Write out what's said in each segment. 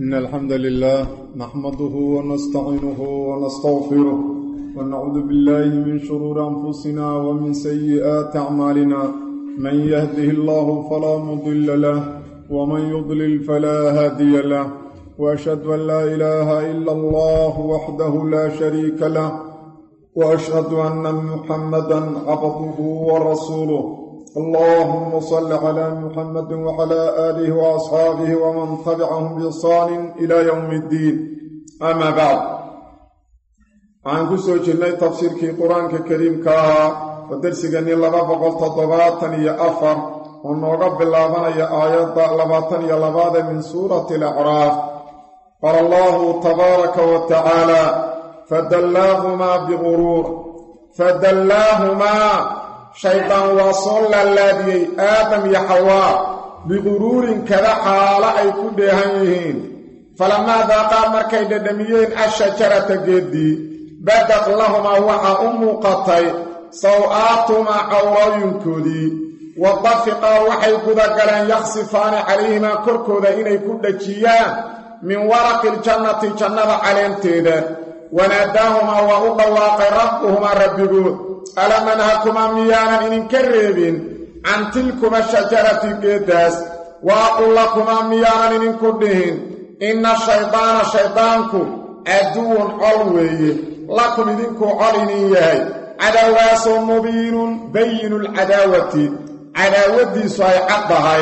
إن الحمد لله نحمده ونستعينه ونستغفره ونعوذ بالله من شرور أنفسنا ومن سيئات أعمالنا من يهده الله فلا مضل له ومن يضلل فلا هادي له وأشهد أن لا إله إلا الله وحده لا شريك له وأشهد أن محمدا عبده ورسوله اللهم صل على محمد وعلى آله وأصحابه ومن تبعهم بإحسان إلى يوم الدين أما بعد عن كسو جنة تفسير في قرآن الكريم ودرس جنة لغفق التطبات يأفر ونغب اللابان يا آيات لباطن يلباد من سورة الأعراف قال الله تبارك وتعالى فدلاهما بغرور فدلاهما شيطان وصل الذي آدم يحواء بغرور كذا حال أي كدهنهين فلما ذاقا مركي دميين الشجرة جدي بدت لهما وحا قطي سوآتهما عورين كودي وطفقا وحي كذا يخصفان عليهما كركوذا إني كدجيان من ورق الجنة جنة علين تيدا وناداهما وأضواق ربهما ربكو ألم نهكما ميانا إن كريبين عن تلكما الشجرة قداس وأقول لكما ميانا إن كدهين إن الشيطان شيطانكم عدو علوي لكم إذنكم علنيه عدواس مبين بين العداوة عداوة صيحتها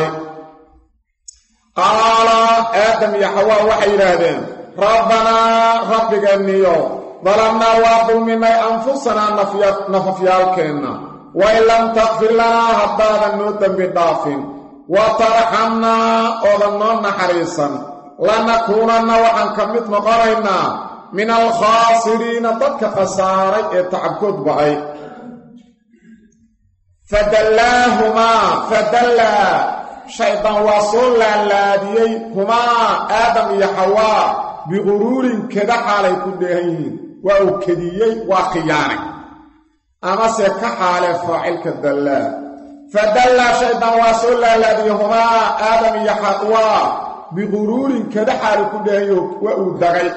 قال آدم يحوى وحيرادين ربنا ربك النيو ظلمنا وظلمنا أنفسنا نففيالكنا وإن لم تغفر لنا هدادا نوتا بضعف وترحمنا وظننا حريصا لنكونن وعن كمت مقرنا من الخاسرين ضدك خساري تعبكت بعي فدلاهما فدلا شيطان وصول الذي هما آدم يحواء بغرور كذا حالي كدهين وأكديي وخياني أما سيكحال فاعل كالدلاء فدلا شيطان وصول الذي هما آدم يحواء بغرور كذا حالي كدهين وأدغي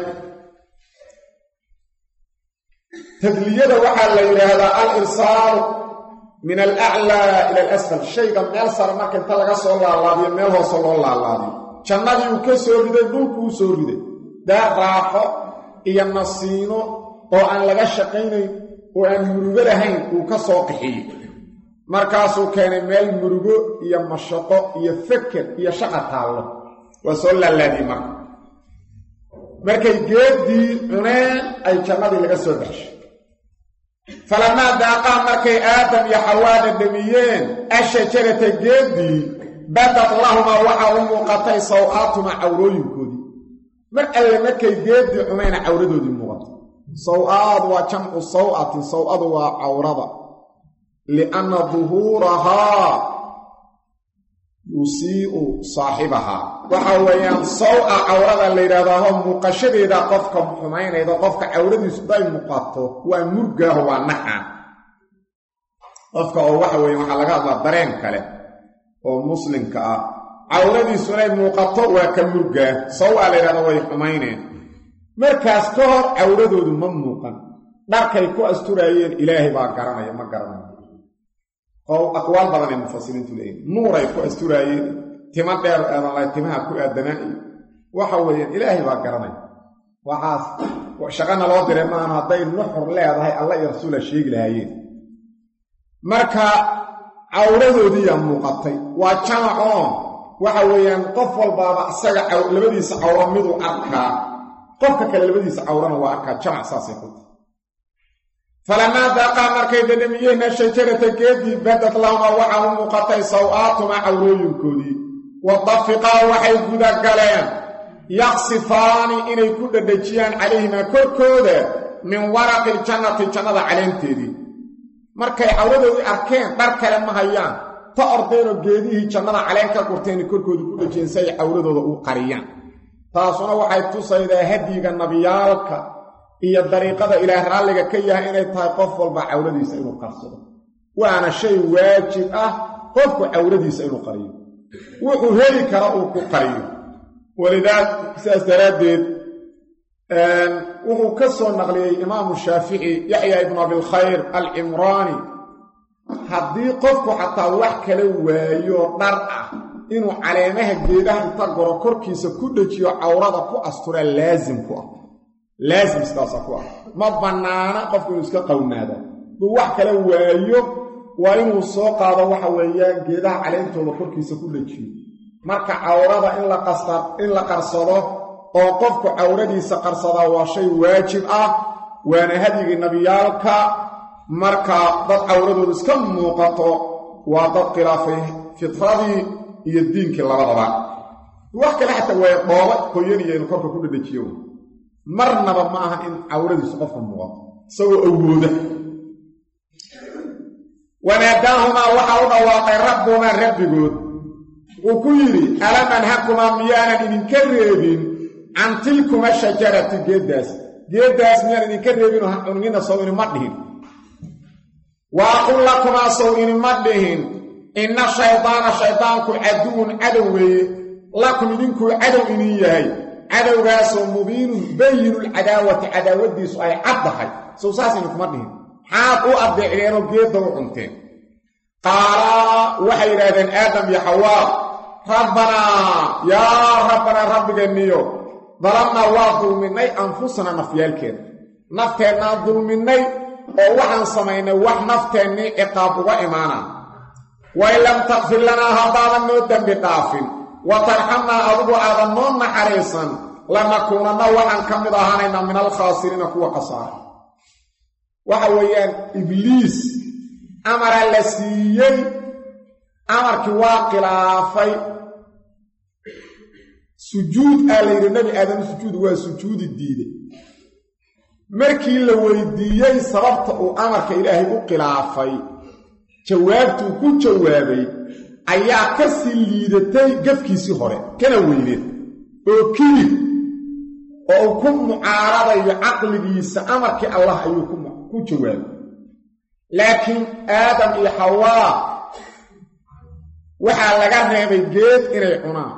تدلية وحال هذا الإرسال من الأعلى إلى الأسفل الشيء قد يلسر مكان تلقى صلى الله عليه ميله صلى الله عليه جنادي وكسور بده دولكو سور بده دا راحه iyo nasiino oo aan laga shaqeynay oo aan murugo lahayn uu ka soo qixiyay markaasuu keenay meel murugo iyo mashaqo iyo fikir iyo shaqo taalo waa soo laalaadi markay geedii cuneen ay jannadii laga soo baxshay فلما ذاقا مركي آدم يحوان الدميين الشجرة جدي بدت لهما وحاهم قطي صوآتهما عوروين كودي مركي جدي عمين عوردو دي مغط صوآت وجمع صوآت صوآت وعورضة لأن ظهورها يسيء صاحبها وحويان صوء عورضة اللي رضاهم مقشد إذا قفك محمين إذا قفك عورضي سداي مقاطه ومرقه ونحا قفك وحويان وحلقات الله درين كله ومسلم كأ عورضي سداي مقاطه وكمرقه صوء اللي رضاهم محمين مركز كهر عورضه ممنوقا داركي كو أسترائيين إلهي باقرنا يما قرنا أو أقوال بعض المفسرين تلاقين نور يكون أستوري تمدر الله تمها كل الدنائي وحويا إلهي باقرنا وحاس وشغلنا الوضر ما أنا ضي النحر لا هذا الله يرسول الشيء لهايين مركا عورده دي مقطي وجمعون وحويا قفل بابا سجع لبدي سعورا مدو أركا قفك لبدي سعورا وأركا جمع ساسي فلما ذاقا مركي دميين الشجرة جدي بدت لهما وحاهم قطي صوآتهما عوروين كودي وطفقا وحي قد قليان يخصفان إني كود دجيان عليهما كركودا من ورق الجنة علين تيدي مركي عورده أركين بركة لما هيان تأردين جديه جنة علين كركورتين كركودي كود دجيان سي عورده قريان تاسونا وحي تصيد هديك النبيالك iyo dariiqada ilaahay raaliga ka yahay inay tahay qof walba cawradiisa inuu qarsado waana shay waajib ah qofku cawradiisa inuu qariyo wuxuu heli kara uu ku qariyo ولذلك سأستردد وهو كسر نقلي إمام الشافعي يحيى ابن أبي الخير العمراني هدي قفك حتى وحكى له ويرقع إنه علامها الجيدة تقرأ كركيس كودتي عورضة كو أسطورة لازم استاسا ما بنانا قفك يسكى قومادا دو وحكى له وإنه السوق هذا وحويان جيدة علامته كركيس كودتي marka awrada in la qarsado oo qofku awradiisa qarsada waa shay waajib ah waana hadigi nabiyalka marka dad awradooda iska muuqato waa dad khilaafay fitradii iyo diinkii labadaba wax kale xataa way dhooba hooyadiina in korka ku dhadhajiyo marnaba ma aha in awradiisa qofka muuqato soo awooda wanaadahuma waxa uu dhawaaqay rabbuna rabbigood وكيري ألم أنهكما ميانا إذن كريبين عن تلكما الشجرة جداس ميانا إذن كريبين ونغينا صوين مدهن وأقول لكما صوين مدهن إن الشيطانكم عدوي لكم إذنكم عدو إنيهي عدو غاسو مبين بين عداوة دي سؤال عبدحي سوساسي إنكم مدهن حاقوا أبدع إلينا جيدا وعنتين قال وحي رادن آدم يا حواء ربنا يا ربنا ربك النيو ظلمنا وظلمني أنفسنا نفيالكين نفتنا ظلمني ووحن سمينا وح نفتني إقاب وإيمانا وإن لم تغفر لنا هذا النودن بقافل وترحمنا أرضو آذنون حريصا لما كوننا وحن كمدهانينا من الخاسرين كوا قصار وحويان إبليس أمر اللسيي أمر كواقلافي سجود آلي النبي آدم سجود هو سجود الدين مركي لويديي سببت أمر كإلهي أقلافي جوابته كل جوابي أيها كسي الليدتي قفكي سيخوري كان ويلين وكيف أو كم معارضة بعقل سأمر كالله أيكم كل جوابي لكن آدم وحواء waxaa laga reebay geed inay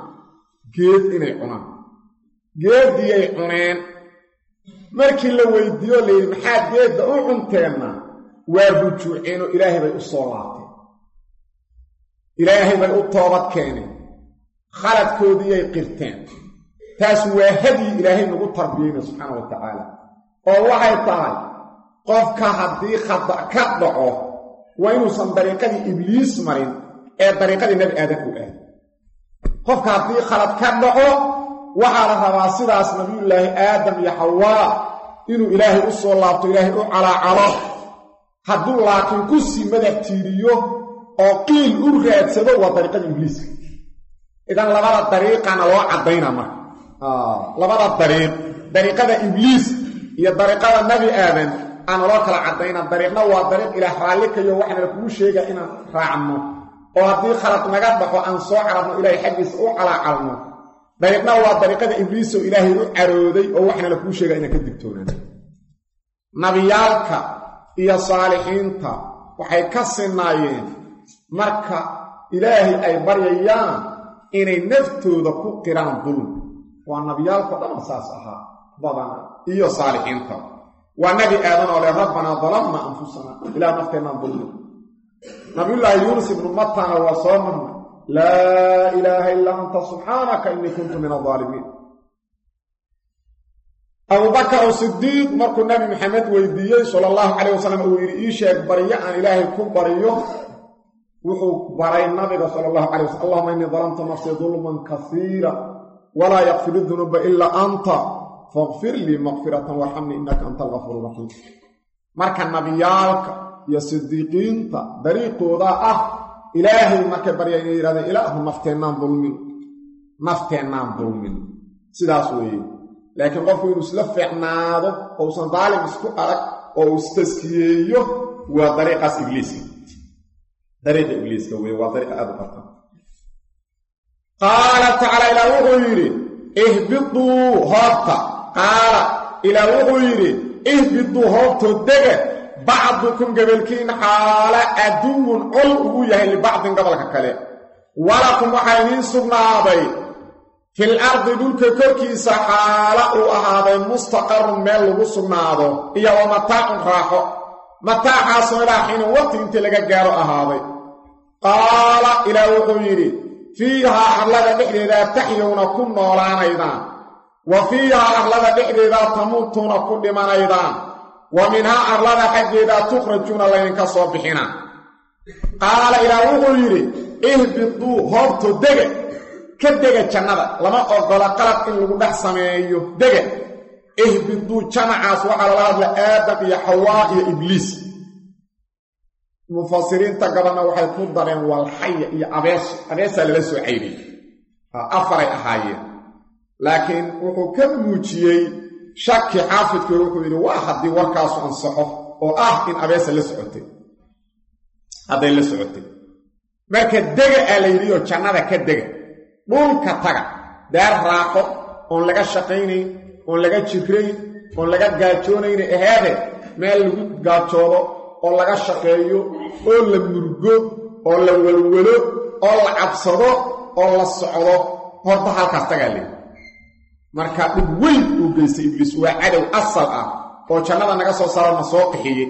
cunaan geediyay cuneen markii la weydiiyo leeyahay maxaa geedda u cunteena waa bujuuceen oo ilaahay bay u soo laabteen ilaahay bay u toobad keeneen khaladkoodii ay qirteen taas waa hadi ilaahay nagu tarbiyay subhanahu wa ta'ala oo waxay tahay qofka haddii khata ka dhaco waa inuusan dariiqadii ibliis marin ee dariiqadii nabi aadam u aad qofka haddii khalad ka dhaco waxaa la rabaa sidaas nabiyullaahi aadam iyo xawaa inuu ilaahay u soo laabto ilaahay u calaacalo hadduu laakiin ku sii madax tiiriyo oo qiil u raadsado waa dariiqada ibliis idan labada dariiqana loo cadayna marka labada dariiqada ibliis iyo dariiqada nabi aadam aan loo kala cadayna dariiqna waa dariiq ilaah raalikayo waxna ku sheegaa inaan raacno oo haddii khalad naga dhaxo aan soo carabno ilaahay xaqiisa u calaacalno dariiqna waa dariiqada ibliis oo ilaahay u carooday oo waxna la ku sheegaa inaan ka digtoonaan nabiyaalka iyo saalixiinta waxay ka sinaayeen marka ilaahay ay baryayaan inay naftooda ku qiraan dulm waa nabiyaalka dhan saas ahaa badan iyo saalixiinta waa nabi aadan oo rabbana dhalamna anfusana ila nafteena dulm nabiyullaahi yunus ibn mattana wa sawman la ilaha illa anta subhanaka inni kuntu min adh-dhalimin Abu Bakr as-Siddiq markuu nabi Muhammad weydiiyay sallallahu alayhi wasallam uu yiri ii sheeg bariya aan ilaahay ku bariyo wuxuu baray nabiga sallallahu alayhi wasallam Allahumma inni dhalamtu nafsi dhulman kaseera wa la yaghfiru dhunuba illa anta faghfir li maghfiratan warhamni innaka antal ghafurur rahim marka nabiyaalka ya siddiqiinta dariiqooda ah ilaahay marka bariya inay yiraahdeen ilaahu nafteenaan dulmin sidaas weeye laakiin qofku inuu isla fiicnaado oo san daalim isku arag oo istaskiyeeyo waa dariiqas ibliisi dariiqa ibliiska weeye waa dariiqa aad u qarta qaala ta'ala ila wuxuu ihbitu hatta qaala ila wuxuu ihbitu hatta dega ba'dukum gabalkiin xaala aduun ul ugu yahay li ba'din gabalka kale walakum waxaynin sugnaaday fil ardi dhulka korkiisa xaala uu ahaaday mustaqarrun meel lagu sugnaado iyo wa mataacun raaxo mataacaasoo ilaa xiinin waqti intii laga gaaro ahaaday qaala ilaah wuxuu yidhi fiihaa arlada dhexdeedaa taxyowna ku noolaanaydaan wa fiihaa arlada dhexdeedaa tamuutuuna ku dhimanaydaan wa minhaa arlada xaggeedaa tukhrajuuna laydinka soo bixinaa qaala ilaah wuxuu yidhi ihbituu hoobto dega ka dega jannada lama oggola qalab in lagu dhex sameeyo dega ihbituu jamacaas waxaa lala hadla aadam iyo xawaa iyo ibliis mufasiriinta gabanna waxay ku dareen walxaya iyo abeesaa lala soo caydiyey afaray ahaayeen laakiin wuxuu ka muujiyey shaki xaafidkii wuxuu yidhi waa haddii warkaasu ansaxo oo ah in abeesa la socotay hadday la socotay marka dega aa la yidhioo jannada ka dega dhulka taga daar raaxo oon laga shaqaynayn oon laga jirayn oon laga gaajoonayn aheede meel lagu gaajoodo oo laga shaqeeyo oo la murgo oo la walwalo oo la cabsado oo la socdo horta halkaas tagaa leey marka dhib weyn uu geystay ibliis waa cadow asal ah oo jannada naga soo saarana soo qixiyey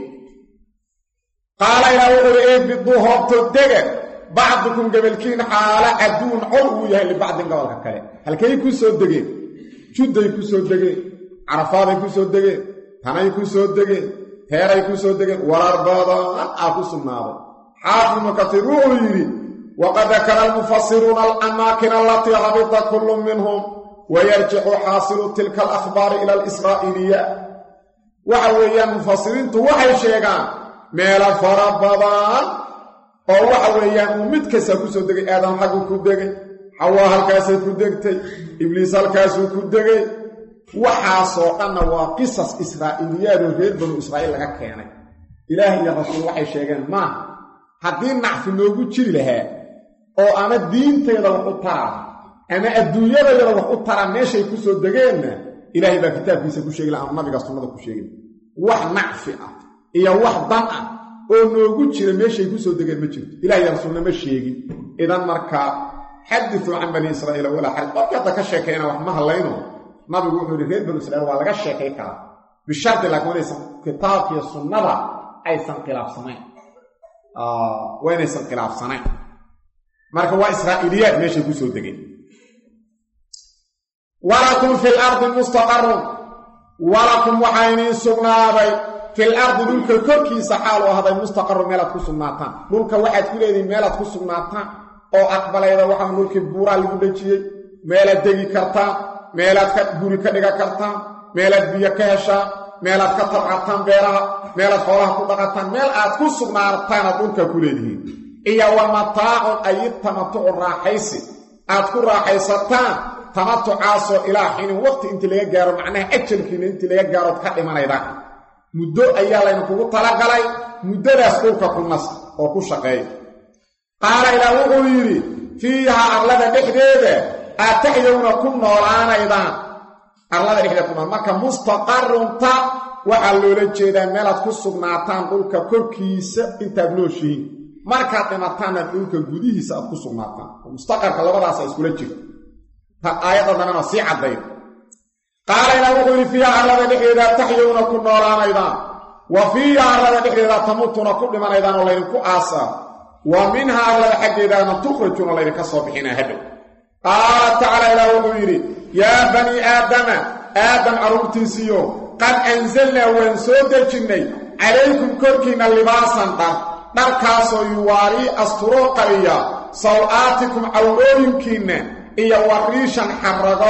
qaala ilaa wuxuu eebiduu hoobto dega bacdukum gabalkiin xaala aduun col uu yahay libacdin gobolka kale halkay ku soo degeen judday ku soo degeen carafaaday ku soo degeen tanay ku soo degeen heeray ku soo degeen warar badan aa ku sugnaaday xaafid makatiir wuxuu yidhi waqad dakara almufasiruuna alamaakina alatii habita kullu minhum wayarjicu xaasilu tilka alakhbaari ila alisraa'iiliya waxa weeyaan mufasiriintu waxay sheegaan meelo fara badan oo waxa weeyaan uu mid kasta ku soo degay aadam xaggu ku degay xawaa halkaasay ku degtay ibliis halkaasuu ku degay waxaasoo dhanna waa qisas israa'iiliyaadoo reer banu israa'iil laga keenay ilaah iyo rasuul waxay sheegeen maaha haddii nacfi noogu jiri lahaa oo ama diinteeda wax u taraa ama adduunyadayada wax u taraa meeshay ku soo degeenna ilaahay baa kitaabkiisa ku sheegi laha ama nabiga sunnada ku sheegin wax nacfi ah iyo wax dan ah oo noogu jira meeshay ku soo degeen ma jirto ilaah iyo rasuulna ma sheegin idan markaa xadithuu can bani israa'iila walaa xaraj qofka hadda ka sheekayna wax ma hadlayno nabigu wuxuu yidhi reer banu israiil waa laga sheekay karaa bishardi laakiin waynaysan kitaabkiiyo sunnada aysan khilaafsanayn waa inaysan khilaafsanayn marka waa israa'iiliyaad meeshay ku soo degeen walakum fil ardi mustaqarrun walakum waxaa iniin sugnaaday fil ardi dhulka korkiisa xaal u ahday mustaqarrun meelaad ku sugnaataan dhulka waxaad ku leedihin meelaad ku sugnaataan oo aqbalayda waxaa dhulkii buuraa lagu dhejiyey meelaad degi kartaan meelaad guri ka dhiga kartaan meelaad biyo ka heshaan meelaad ka tabcataan beeraha meelaad xoolaha ku dhaqataan meel aad ku sugnaataanaad dhulka ku leedihiin iyo wa mataacun ayi tamatucu raaxaysi aad ku raaxaysataan tamatucaasoo ilaa xiinin waqti intii laga gaaro macnaha ajalkiina intii laga gaarood ka dhimanaydaan muddo ayaa laydinkugu talagalay muddadaas dhulka ku nasta oo ku shaqeeya qaala ilaah wuxuu yidhi fiihaa arlada dhexdeeda aad taxyowna ku noolaanaydaan arlada dhexdeeda ku nool marka mustaqarrunta waxaa loola jeedaa meelaad ku sugnaataan dhulka korkiisa intaad nooshihiin markaad dhimataanna dhulka gudihiisa aad ku sugnaataan oo mustaqarka labadaasa iskula jirta ta aayadda danana sii caddayn qaala ilaah wuxuu yidhi fiihaa arlada dhexdeeda taxyowna ku noolaanaydaan wa fiihaa arlada dhexdeeda tamuutuna ku dhimanaydaan oo laydinku aasaa wa minhaa arlada xaggeedaana tukhrajuuna laydinka soo bixinaa hadhow qaala tacaala ilaah wuxuu yidhi yaa banii aadama aadam carruurtiisiyo qad anzalnaa waan soo dejinnay calaykum korkiinna libaasan dharkaasoo yuwaarii asturoo qariya saw'aatikum cawrooyinkiinna iyo wariishan xarrago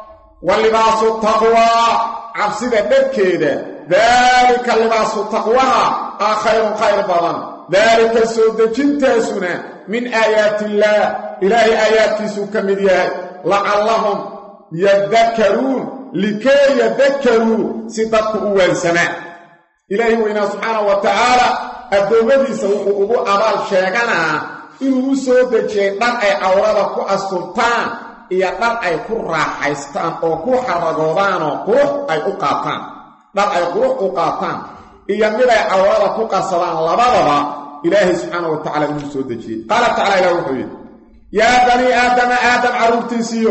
wa libaasu taqwaa cabsida dharkeeda daalika libaasu taqwaha khayrun khayr badan daalika soo dejintaasuna min aayaatiillaah ilaahay aayaadkiisuu ka mid yahay lacallahum yadakkaruun likay yadakkaruu si dadku u waansamaan ilaahay weynaa subxaanahu wa tacaala addoommadiisa wuxuu ugu abaal sheeganaa inuu u soo dejiyey dhar ay cawrada ku asturtaan iyo dhar ay ku raaxaystaan oo ku xarragoodaanoo qurux ay u qaataan dhar ay qurux u qaataan iyo mid ay cawrada ku qarsadaan labadaba ilaahay subxaanahu wa tacala inuu soo dejiyey qaala tacala ilah wuxuu yidhi yaa banii aadama aadam carruurtiisiyo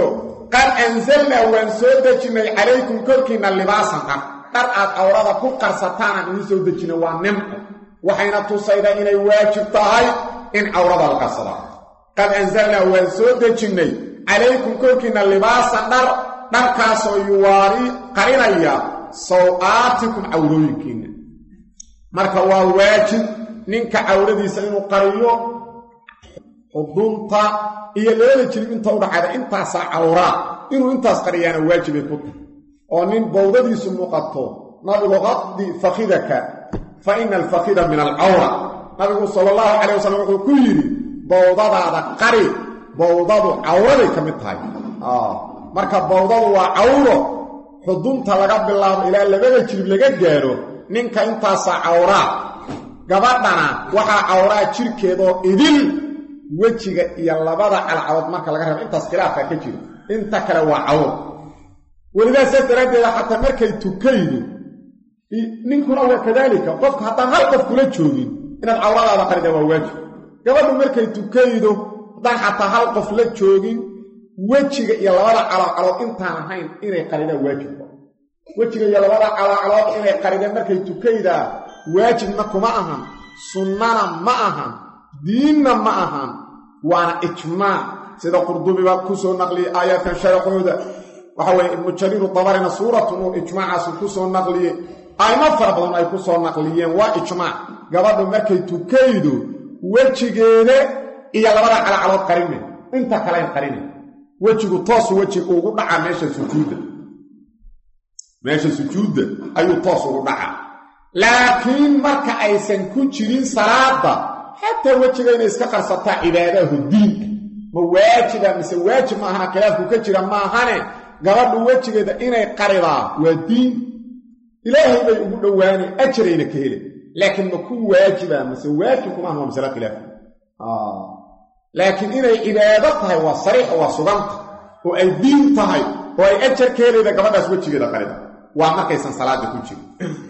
qad anzalna waan soo dejinay calaykum korkiina libaasan dhar aad awrada ku qarsataan aan soo dejinay waa nimco waxayna tusaydaa inay waajib tahay in awrada la qarsado qad anzalna waan soo dejinay calaykum korkiina libaasan dharkaasoo yuwaari qarinaya sawaatikum awrooyinkiina marka waa waajib ninka awradiisa inuu qariyo xudunta iyo labada jilib inta u dhaxayda intaas awraa inuu intaas qariyana waajib ay ku tahay oo nin bawdadiisu muuqato nabigu qaddi fakhidaka fa inna al-fakhida min al-awra nabigu sallallahu alayhi wasallam wuxuu ku yiri bawdadaada qari bawdadu awraday kamid tahay marka bawdadu waa awro xudunta laga bilaabo ilaa labada jilib laga gaaro ninka intaas awraa gabadhana waxa awraa jirkeedo idil wajiga iyo labada calacad marka laga reebo intaas khilaafka ka jiro inta kale waa awr walidaas daradeeda hatta markay tukaydo ninkuna waa kadalika qofka hatta hal qof kula joogin inaad awradaada qarida waa waajib gabadhu markay tukaydo hatta hatta hal qof la joogin wajiga iyo labada calacad intaan ahayn inay qarida waajib wajiga iyo labada calacad inay qarida markay tukayda waajibna kuma ahan sunnana ma ahan diinna ma ahan waana ijmaac sida qurdubi baa ku soo naqliyay aayadkan sharxooda waxa weeye ibn jarir tabarina suuratu ijmaacaas ku soo naqliyay ayma fara badan ay ku soo naqliyeen waa ijmaac gabadhu markay tukaydo wajigeeda iyo labada calacalood qarine inta kale ay qarine wajigu toos wajigu ugu dhaca meesha sujuuda ayuu toos ugu dhaca laakiin marka aysan ku jirin salaada حتى وجهنا إسكار سطع عباده الدين مواجبة مثل واجب ما هنا كلامه كثيرا ما هنا قرب وجهه إنه قرضا والدين إلهي بيقول واني أجرين كهله لكن مكو واجبة مثل واجب ما هو مثل خلافه لكن إنه عبادتها هو صريح وصدمت والدين تهي هو أجر كهله إذا قرب وجهه قرضا وما كيسان صلاة كل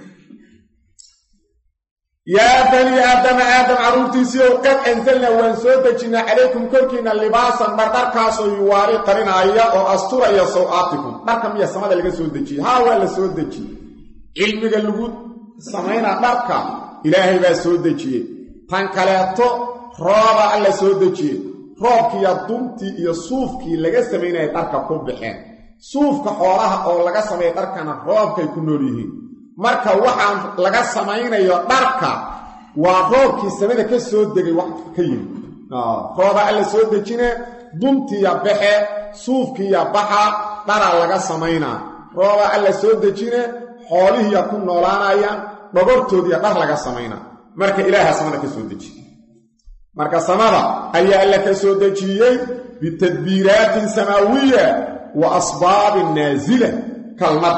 يا بني آدم عروتي سيو قد أنزلنا وانسودجنا عليكم كركنا اللباسا مردركاسو يواري قرنا أيا وأسطور أيا سوآتكم مركم يا سماد اللي سودجي ها هو اللي سودجي علمي قلقود سمينا مركا إلهي با سودجي تنكالياتو رابا اللي سودجي روبكي يا دومتي يا صوفكي لغا سمينا يتركا كوبحين صوفك حوالها أو لغا سمينا يتركنا روبكي كنوريهين marka waxaan laga samaynayo dharka waa roobkii samada ka soo degay wax ka yimid rooba alla soo dejine duntiya baxe suufkiya baxa dhara laga samaynaa rooba alla soo dejine xoolihiya ku noolaanayaan dhogortoodiya dhar laga samaynaa marka ilaaha samada ka soo dejiye marka samada ayaa alla ka soo dejiyay bitadbiiraatin samaawiya wa asbaabin naazila kalmad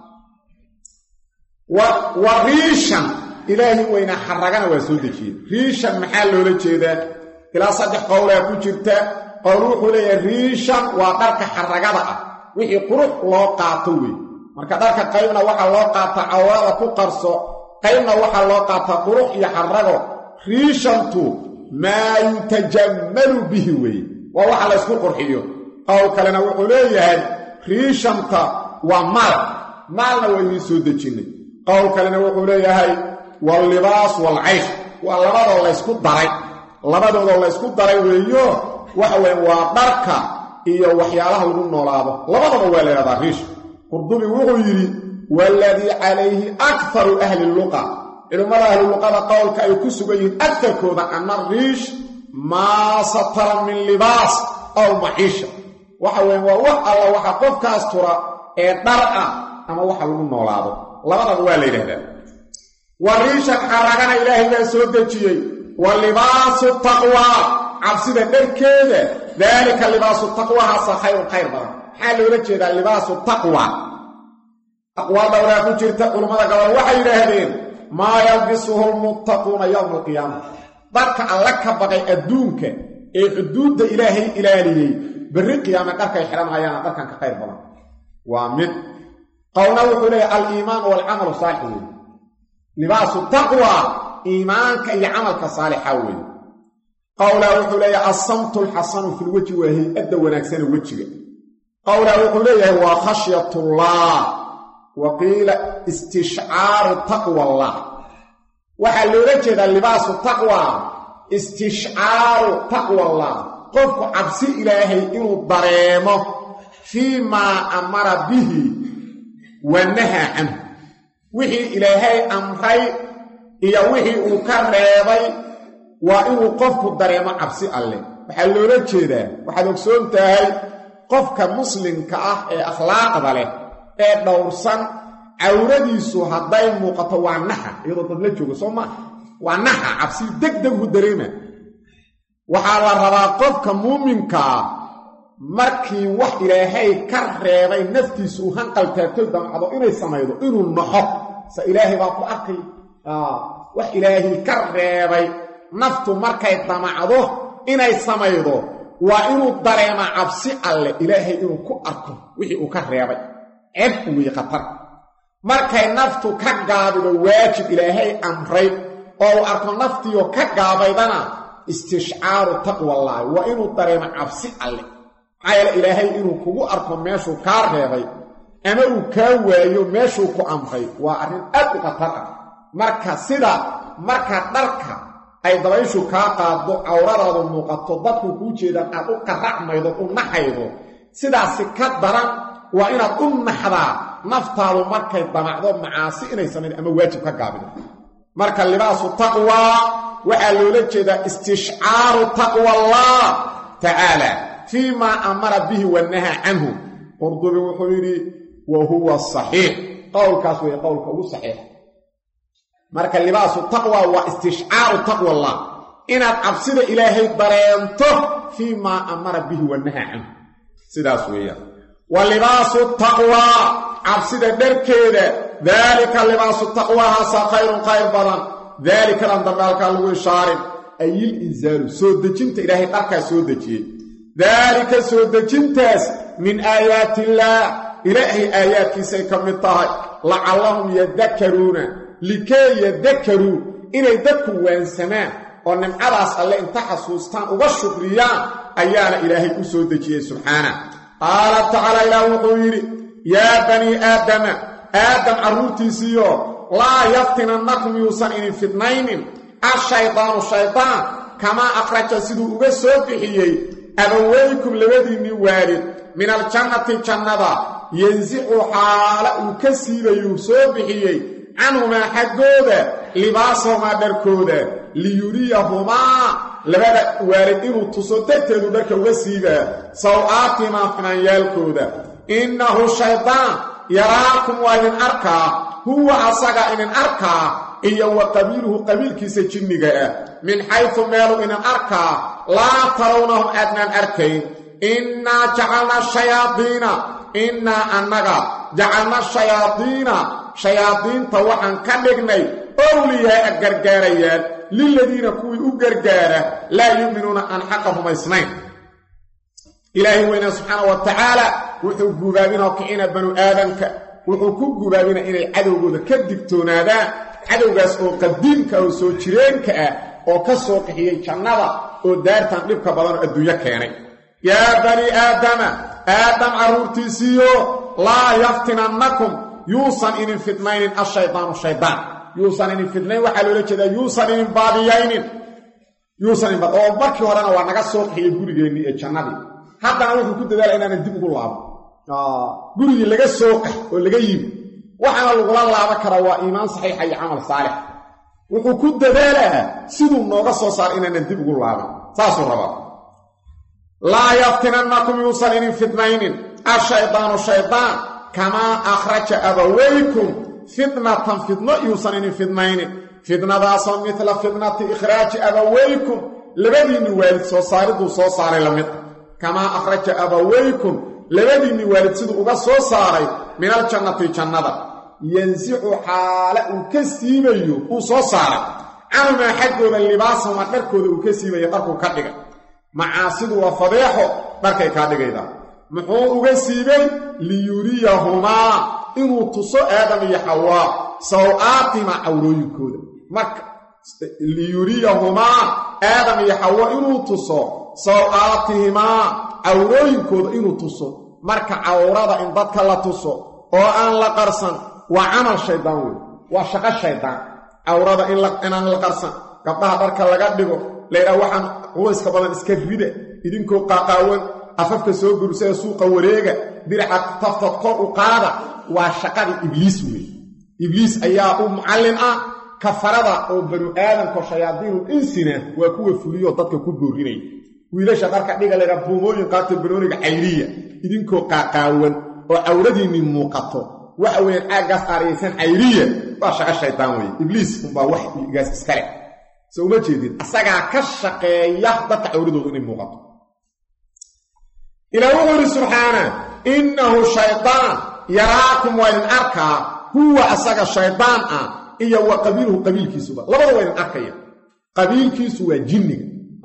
وريشا إلهي وإن حرقنا وسودكي ريشا محل لجيدا إلى صدق قوله كجرتا قروح لي ريشا وقرك حرقنا وحي قروح الله قاطوي marka darka qaybna waxa loo qaata awrada ku qarso qaybna waxa loo qaata qurux iyo xarago riishantu ma yutajammalu bihi way wa waxa la isku qurxiyo qawl kalena wuxuu leeyahay riishanta waa maalna way soo dejinay qawl kalena wuxuu leeyahay wal libaas wal aysh wa labadooda la isku daray weeyo waxa weyn waa dharka iyo waxyaalaha lagu noolaado labadaba waa leeyahay riish qurdubi wuxuu yiri walladhi alayhi aktharu ahli al-luqa ilmada ahli al-luqa qawlka ay ku sugayiin aktarkooda anna riish ma satara min libaas aw maisha waxa weyn waa wax alla waxa qofkaas tura ee dhar ah ama waxa lagu noolaado labadaba waa leeyahay wariisha xaragana ilaahay baa soo dejiyay wal libaasu taqwa cabsida dharkeeda dalika libaasu taqwa hasa khayr badan حالو لجيدا لباس التقوى تقوى دورا كجرت علماء قالوا waxay yiraahdeen ma yalbisuhu almuttaquna yawm alqiyamah barka allaka baqay adduunka ee xuduudda ilaahay ilaaliyay bari qiyaamah qarkay xiranayaan darkan ka qayb badan waa mid qawna wuxuu leeyahay al-iimaan wal amal saalih libaasu taqwa iimaanka iyo amalka saalixa weey qawla wuxuu leeyahay as-samtu al-hasanu fil wajhi wa hiya adda wanaagsan wajiga qawla wuxuu leeyahay waa khashyatullah wa qiila istishcaaru taqwallah waxaa loola jeedaa libaasu taqwa istishcaaru taqwallah qofku cabsi ilaahay inuu dareemo fii maa amara bihi wa nahaa canhu wixii ilaahay amray iyo wixii uu ka reebay waa inuu qofku dareemo cabsi alle waxaa loola jeedaa waxaad ogsoon tahay qofka muslimka ah ee akhlaaqda leh ee dhowrsan cawradiisu hadday muuqato waa naxa iyadoo dad la joogo soo maa waa naxa cabsi degdeg u dareema waxaa la rabaa qofka muuminkaa markii wax ilaahay ka reebay naftiisu uu hanqal taagto damcado inay samaydo inuu naxo sa ilaahay baa ku arkay wax ilaahay ka reebay naftu markay damacdo inay samaydo waa inuu dareema cabsi alle ilaahay inuu ku arko wixii uu ka reebay ceeb uwii khatar markay naftu ka gaabido waajib ilaahay amray oo uu arko naftiioo ka gaabaydana istishcaaru taqwallaahi waa inuu dareemo cabsi alle maxaa yeele ilaahay inuu kugu arko meeshuu kaa reebay ama uu kaa waayo meeshuu ku amray waa arrin aad u khatar ah marka dharka ay dabayshu kaa qaaddo cawradaadu muuqato dadku kuu jeedaan aad u qaracmaydo u naxaydo sidaasi ka daran waa inaad u naxdaa naftaadu markay damacdo macaasi inay samayn ama waajib ka gaabido marka libaasu taqwaa waxaa loola jeedaa istishcaaru taqwallah tacaala fii maa amara bihi wa nahaa canhu qurdubi wuxuu yidhi wa huwa saxiix qowlkaas weeye qowlka ugu saxiix marka libaasu taqwa waa istishcaaru taqwallah inaad cabsida ilaahay dareento fii maa amara bihi wa nahaa canhu sidaas weeyaan wa libaasu taqwa cabsida dharkeeda daalika libaasu taqwahaasa khayrun khayr badan daalikadan dambe halkaa lagu ishaarin ayil insaalu soo dejinta ilaahay dharkaa soo dejiyey daalika soo dejintaas min aayaatiillaah ilaahay aayaadkiisay ka mid tahay lacallahum yadakkaruuna likay yadakaruu inay dadku waansamaan oo nimcadaas alle inta xasuustaan uga shukriyaan ayaana ilaahay u soo dejiyey subxaana qaala tacaala ilaah wuxuu yidhi yaa banii aadama aadam carruurtiisiiyo laa yaftinannakum yuusan idin fidnaynin ashaydaanu shaydaan kamaa akhraja siduu uga soo bixiyey abawaykum labadiinnii waalid min aljannati jannada yansicu xaala uu ka siibayuu soo bixiyey canhumaa xaggooda libaasahumaa dharkooda liyuriyahumaa labada waalid inuu tuso darteedu dharka uga siibaa saw'aatihimaa finaanyaalkooda innahu shaydaan yaraakum waa idin arkaa huwa asaga idin arkaa iyo wa qabiiluhu qabiilkiisa jinniga ah min xaytu meelu idin arkaa laa tarawnahum aadnaan arkayn innaa jacalna shayaadiina innaa annaga jacalna shayaadiina shayaadiinta waxaan ka dhignay owliyaa gargaarayaan liladiina kuwii u gargaara laa yu'minuuna aan xaqa rumaysnayn ilaahay weynaa subxaana wa tacaala wuxuu gubaabinoo kicina banu aadamka wuxuu ku gubaabina inay cadowgooda ka digtoonaadaan cadowgaas oo qadiimka oo soo jireenka ah oo ka soo qixiyey jannada oo daartan dhibka badanoo adduunyo keenay yaa bani aadama aadam carruurtiisiiyo laa yaftinannakum yuusan idin fidnaynin ashaydaanu shaydaan yuusan idin fidnayn waxaa loola jeedaa yuusan idin baadiyaynin oo markii horena waa naga soo qixiyey gurigeennii ee jannadii haddana wuxuu ku dadaala inaanan dib ugu laabo gurigii laga soo qax oo laga yimi waxaana lagula laabo karaa waa iimaan saxiixa iyo camal saalix wuxuu ku dadaalaa siduu nooga soo saara inaanan dib ugu laabin saasuu rabaa laa yaftinannakum yuusan idin fidnaynin ashaydaanu shaydaan kamaa akhraja abawaykum fitnatan fidno yuusan idin fidnaynin fidnadaasoo midla fitnati ikhraaji abawaykum labadiinni waalid soo saariduu soo saaray la mid kamaa akhraja abawaykum labadiinni waalid siduu uga soo saaray min aljannati jannada yansicu xaala uu ka siibayo uu soo saaray canhumaa xaggooda libaasahuma dharkooda uu ka siibayo dharkuu ka dhigay macaasidu waa fadeexo dharkay kaa dhigaydaa muxuu uga siibay liyuriyahumaa inuu tuso aadam iyo xawaa saw'aatihimaa cawrooyinkooda marka liyuriyahumaa aadam iyo xawa inuu tuso saw'aatihimaa cawrooyinkooda inuu tuso marka cawrada in dadka la tuso oo aan la qarsan waa camal shaydaan wey waa shaqo shaydaan cawrada inaan la qarsan gabdhaha dharka laga dhigo leeyahay waxaan qoyska badan iska rida idinkoo qaaqaawan afafka soo gursay suuqa wareega diraca tafta kor u qaada waa shaqada ibliis wey ibliis ayaa u mucallin ah kafarada oo banu aadamka shayaadiinul insina waa kuwa fuliyo dadka ku boorinay wiilasha dharka dhiga laga buumooyin qaatay banooniga cayriya idinkoo qaaqaawan oo cawradiinni muuqato waxa weeyaan aagaas aaraysan cayriya waa shaqo shaydaan wey ibliis baa wax igaas iskale soo ma jeedin asagaa ka shaqeeya dadka cawradooda inay muuqato ilaa wuxuu subxaana innahu shaydaan yaraakum waa idin arkaa huwa asaga shaydaan ah iyo wa qabiiluhu qabiilkiisuba labada waa idin arkaya qabiilkiisu waa jinniga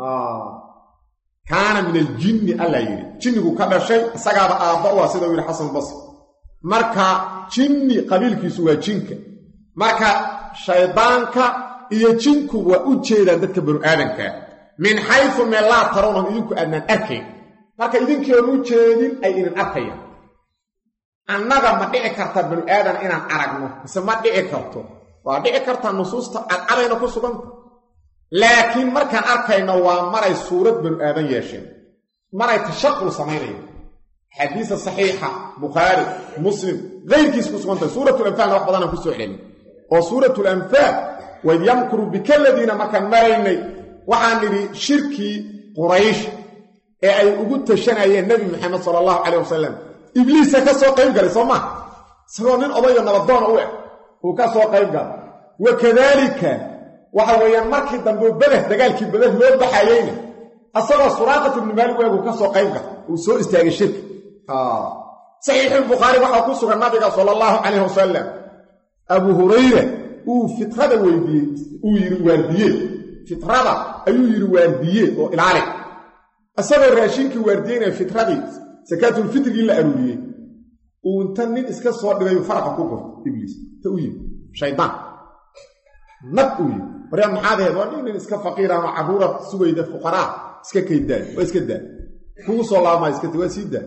kaana min aljinni alla yidhi jinnigu ka dhashay isagaaba aabba u ah sida uu yidhi xasan basri marka jinni qabiilkiisu waa jinka marka shaydaanka iyo jinku waa u jeedaan dadka banu aadanka min xaysu meel laa tarownahum idinku aadnaan arkayn marka idinkii oon u jeedin ay idin arkayaan annaga ma dhici karta banu aadan inaan aragno mise ma dhici karto waa dhici kartaa nusuusta cadcadayna ku suganta laakiin markaan arkayno waa maray suurad banu aadan yeesheen maray tashaqul samaynayeen xadiisa saxiixa bukhaari muslim keyrkiis ku sugantahay suuratulanfaalna wax badanaan ku soo celin oo suuratulanfaal waid yamkuru bika aladiina markaan maraynay waxaan nidhi shirkii quraysh ee ay ugu tashanayeen nebi maxamed sala allahu calayh wasalam ibliisa ka soo qayb galay soo maa isagoo nin odayo nabadoona u eg uu ka soo qayb galay wa kadaalika waxa weeyaan markii dambe bedeh dagaalkii bedeh loo baxayeyna asagoo suraaqat ibnu maalik weegu ka soo qayb galay uu soo istaagay shirka saxiixulbukhaari waxaa ku sugan nabiga sala allahu calayh wasalam abu hurayra uu fitrada weydiiyey uu yidhi waardiye fitrada ayuu yidhi waardiye oo ilaali isagoo raashinkii waardiyeynaya fitradii sakaatulfitrigii la aruuriyey uu inta nin iska soo dhigayu faraqa ku gurto ibliis ta u yimi shaydaan nab uu yimi maryaa maxaad ahayd waa nin iska faqiirano carruura sugayda fuqaraa iska kaydaan waa iska daa kugu soo laamaa iskati waa sii daa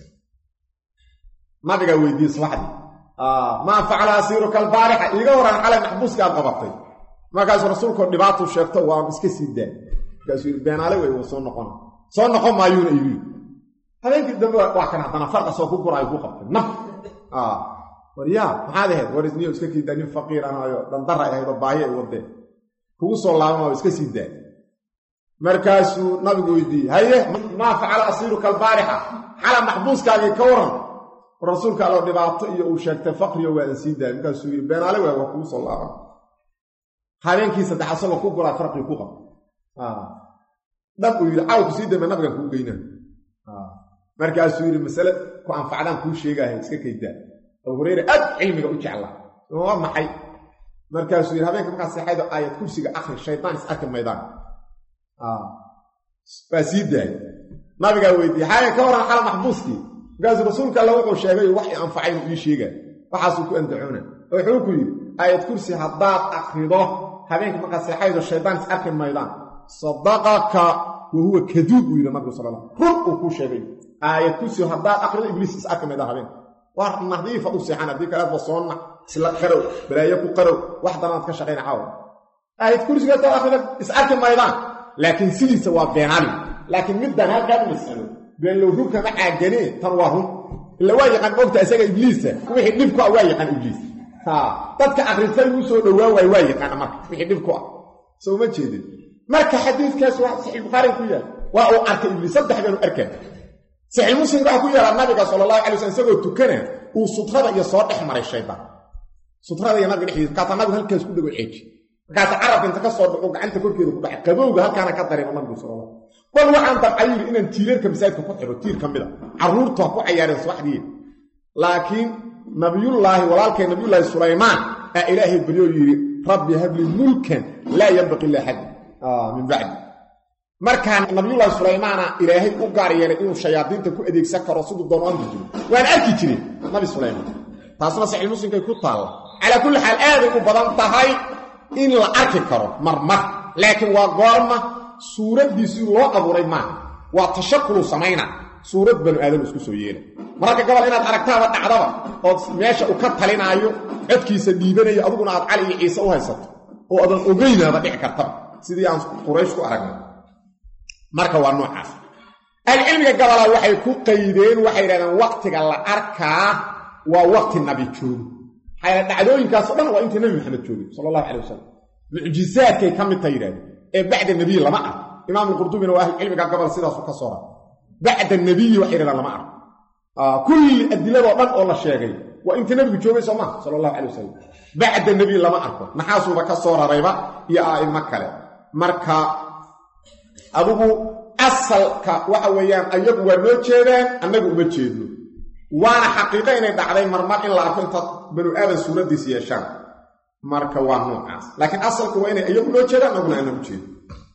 nabigaa weydiiyey subaxdii maa facala asiiruka albaarixa iiga horan xalay maxbuuska aad qabatay markaasuu rasuulkoo dhibaatuu sheegto waan iska sii daa markaasuu yidhi beenaale wey wuu soo noqon maayuuna iibi habeenkii dambe waa kan haddana farqa soo ku guraayo ku qabtay naf war yaa maxaad ahayd war isniyo iska kiidaa nin faqiir ahaayo dandara ahayd oo baahi ay wadeen kugu soo laaban iska sii daa markaasuu nabigu weydiiyey haye maa facala asiiruka albaarixa xala maxbuuskaagii ka waran rasuulka allo dhibaato iyo uu sheegtay faqriyo waadan sii daay markaasuu yidhi beenaale waa waa kugu soo laaban habeenkii saddex asagoo ku guraa farqii ku qab dhab uu yidhi cawku sii dambe nabigan kuu geynaa markaasuu yidhi masale ku anfacdaan kuu sheegaahay iska kaydaa abu hurayra aad cilmiga u jeclaa waa maxay markaasuu yidhi habeenka markaa seexaydo aayad kursiga akhri shaydaan is arki maydaan waa sii daayay nabigaa weydiiyey xaaya ka waran xala maxbuuskii markaasuu rasuulka alla wuxuu sheegay wax anfacay inuu ii sheegaa waxaasuu ku andacoona oo wuxuu ku yidhi aayad kursi haddaad akhrido habeenka markaa seexaydo shaydaan is arki maydaan sadaqaka wa huwa kaduub uu yidhi nabigu sala run uu kuu sheegay aayad kursi haddaad akhrido ibliis is arki maydaan habeenka waa nadiifa u seexan haddii kaleadba soonna isla qarow balaayo ku qarow wax danaad ka shaqayna caawa aayad kursiga haddaad akhrido is arki maydaan laakiin sidiisa waa beenali laakiin middan halkaa u mas'alo beenlow runka ma caaganee tan waa run ila waa yaqaan mogta isaga ibliisa wixii dhibku ah waa yaqaan ibliis dadka akhristay uu soo dhowaa waay waa yaqaana marka wixii dhibku ah soo ma jeedin marka xadiidkaas waa saxiix bukhaari ku yaal waa uu arkay ibliis saddexdan arkay saxiix muslim waxa ku yaala nabiga sallallahu alayhi wasallam isagoo tukana uu sutrada iyo soo dhex maray shaydaan sutrada iyo nabiga dhexdiisa ka nabiga halkaas ku dhago ceeji markaas carab inta ka soo dhaco gacanta korkeeda ku dhaxay qabowga halkaana ka dareemo nabiga sallallahu bal waxaan dabcay inaan tiirarka masaajidka ku xiro tiir ka mid ah carruurta ku ciyaareen subaxdii laakiin nabiyullaahi walaalkay nabiyullaahi sulaymaan ilaahay bariyo yiri rabbi habli mulkan laa yanbaqi li ahad min ba'di markaan nabiyullaahi sulaymaan ilaahay u gaar yeelay inuu shayaadiinta ku adeegsan karo sidoo doonaan jiro waan arki jiray nabi sulaymaan taasna saxiix muslimkay ku taal ala kulli hal aad u badan tahay in la arki karo marmar laakiin waa goorma suuradiisu loo abuuray ma waa tashakul samayna suurad banu aadam isku soo yeelay mararka gobol inaad aragtaaba dhacdaba oo meesha uu ka talinaayo codkiisa dhiibanayo adiguna aad cali iyo ciise u haysato oo adan ogeynaaba dhici kartaba sidii aan quraysh ku aragnay marka waa noocaas cilmiga gobol waxay ku qaydeen waxay yiraahdeen waqtiga la arkaa waa waqti nabi joogo xayla dhacdooyinkaas oo dhan waa intii nabi maxamed joogay sallallahu alayhi wasallam mucjizaadkay kamid tahay yiraahdeen ee bacda nabi lama arko imaam al-qurtubi waa cilmiga gobol sidaas ka soo raray bacda nabi waxay yiraahdeen lama arko kulli adilada oo dhan oo la sheegay waa intii nabigu joogay sallallahu alayhi wasallam bacda nabi lama arko naxaasuba ka soo rarayba iyo aima kale marka adugu asalka waxa weeyaan ayagu waa noo jeedaan annagu uma jeedno waana xaqiiqo inay dhacday marmar in la arko inta banu aadan suuradiis yeeshaan marka waa noocaas laakiin asalku waa inay ayagu noo jeedaan annaguna aan u jeedno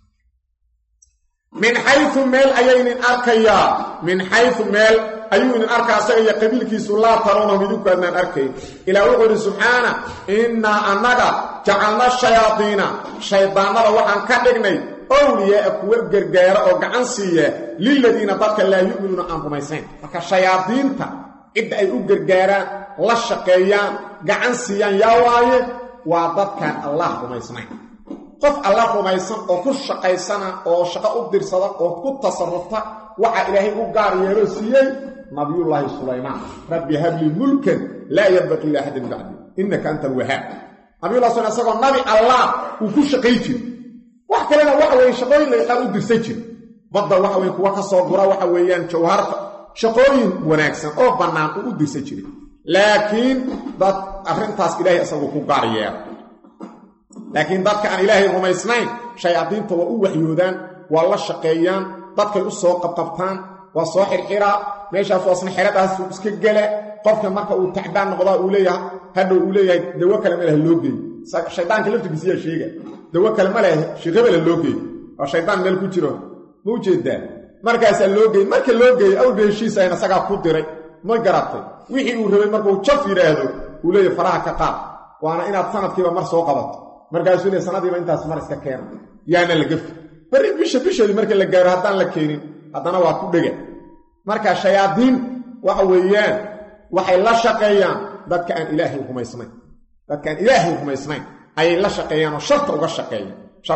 min xayثu meel ayaynin arkayaa min xayثu meel ayuu inin arkaa asaga iyo qabiilkiisu laa taroonahum idinku aadnaan arkayn ilaa wuxuu yidhi subxaana innaa annaga jacalna shayaadiina shaydaannada waxaan ka dhignay awliyaaa kuwa gargaara oo gacan siiya liladiina dadka laa yu'minuuna aan rumaysayn marka shayaadiinta cidda ay u gargaaraan la shaqeeyaan gacan siiyaan yaa waaye waa dadkaan allah rumaysnayn qof allah rumaysan oo ku shaqaysana oo shaqo u dirsada oo ku tasarrufta waxa ilaahay u gaar yeelo siiyey nabiyullaahi sulaymaan rabbi habli mulkan laa yanbaqii li ahadin bacdi innaka anta alwahaab nabiyullahi sulaymaan isagoo nabi allah uu ku shaqay jiro wax kalena waxa weeye shaqooyin la yaqaan u dirsan jiro badda waxa weeye kuwa ka soo gura waxa weeyaan jawharta shaqooyin wanaagsan oo bannaan uu u dirsan jiray laakiin dad arrintaas ilaahay isagu ku gaar yeelo laakiin dadka aan ilaahay rumaysnayn shayaadiinta waa u waxyoodaan waa la shaqeeyaan dadkay u soo qabqabtaan waa soo xirxiraa meeshaas waa isna xeradaas iska gala qofka marka uu tacbaan noqdaa uu leeyahay hadhow uu leeyahay dawo kale ma leh loo geey shaydaanka laftigiisa yaa sheega dawo kale ma leh shiqabala loo geey oo shaydaan meel ku jiro ma ujeedaa markaasaa loo geey marka loo geeyey awlba heshiisa ayna isagaa ku diray ma garatay wixii uu rabay markuu jaf yidhaahdo uu leeyahay faraha ka qaad waana inaad sanadkiiba mar soo qabato markaasuu leeyahay sanadiiba intaas mar iska keena yaana la gafi bari bisheedii marka la gaaro haddaan la keenin haddana waa ku dhega marka shayaadiin waxa weeyaan waxay la shaqeeyaan dadka aan ilaahay rumaysnayn ayay la shaqeeyaan oo sharta uga shaqeeyaan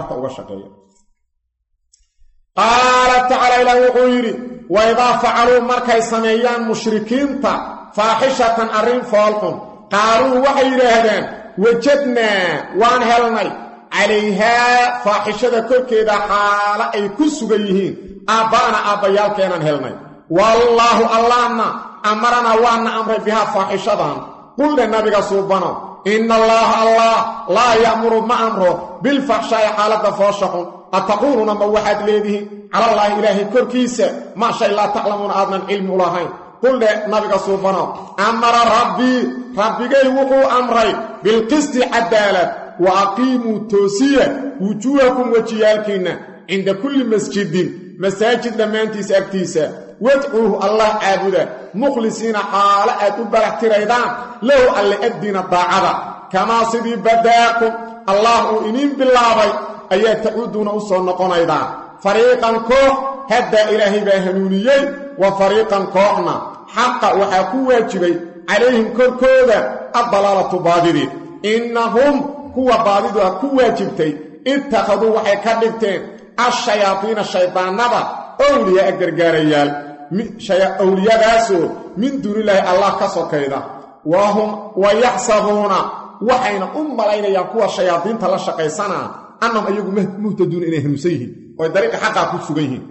qaala tacaala ilaah wuxuu yidhi waidaa facaluu markay sameeyaan mushrikiinta faaxishatan arrin foolxun qaaluu waxay yidhaahdaan wajadnaa waan helnay calayhaa faaxishada korkeeda xaalo ay ku sugan yihiin aabba'ana aabbayaalkeenaan helnay wallaahu allaahna amaranaa waana amray bihaa faaxishadan quldhe nabiga suubano inna allaaha allah laa ya'muru ma amro bilfaxshaa'i xaaladda foosha xun ataquuluuna ma waxaad leedihiin calallaahi ilaahay korkiisa maa shay laa taclamuuna aadnan cilmi u lahayn quldhe nabiga suubano amara rabbigay wuxuu amray bilqisti cadaalad wa aqiimuu toosiya wujuuhakum wejiyaalkiinna cinda kulli masjidin masaajid dhammaantiisa agtiisa wadcuuhu allah caabuda mukhlisiina xaalo aad u barax tiraydaan lahu alle addiina daacada kamaa sidii badaakum allah uu iniin bilaabay ayaa tacuuduuna u soo noqonaydaan fariiqan koox haddaa ilaahay baa hanuuniyey wa fariiqan kooxna xaqa waxaa ku waajibay calayhim korkooda addalaalatu baadidii innahum kuwa baadidu ah ku waajibtay ittakhaduu waxay ka dhigteen ashayaadiina shaydaannada awliyaa gargaarayaal awliyadaasoo min duunilaahi allah ka sokayda wa yaxsabuuna waxayna u malaynayaan kuwa shayaadiinta la shaqaysanaa annahum ayagu muhtaduuna inay hanuunsan yihiin ooy dariiqa xaqaa ku sugan yihiin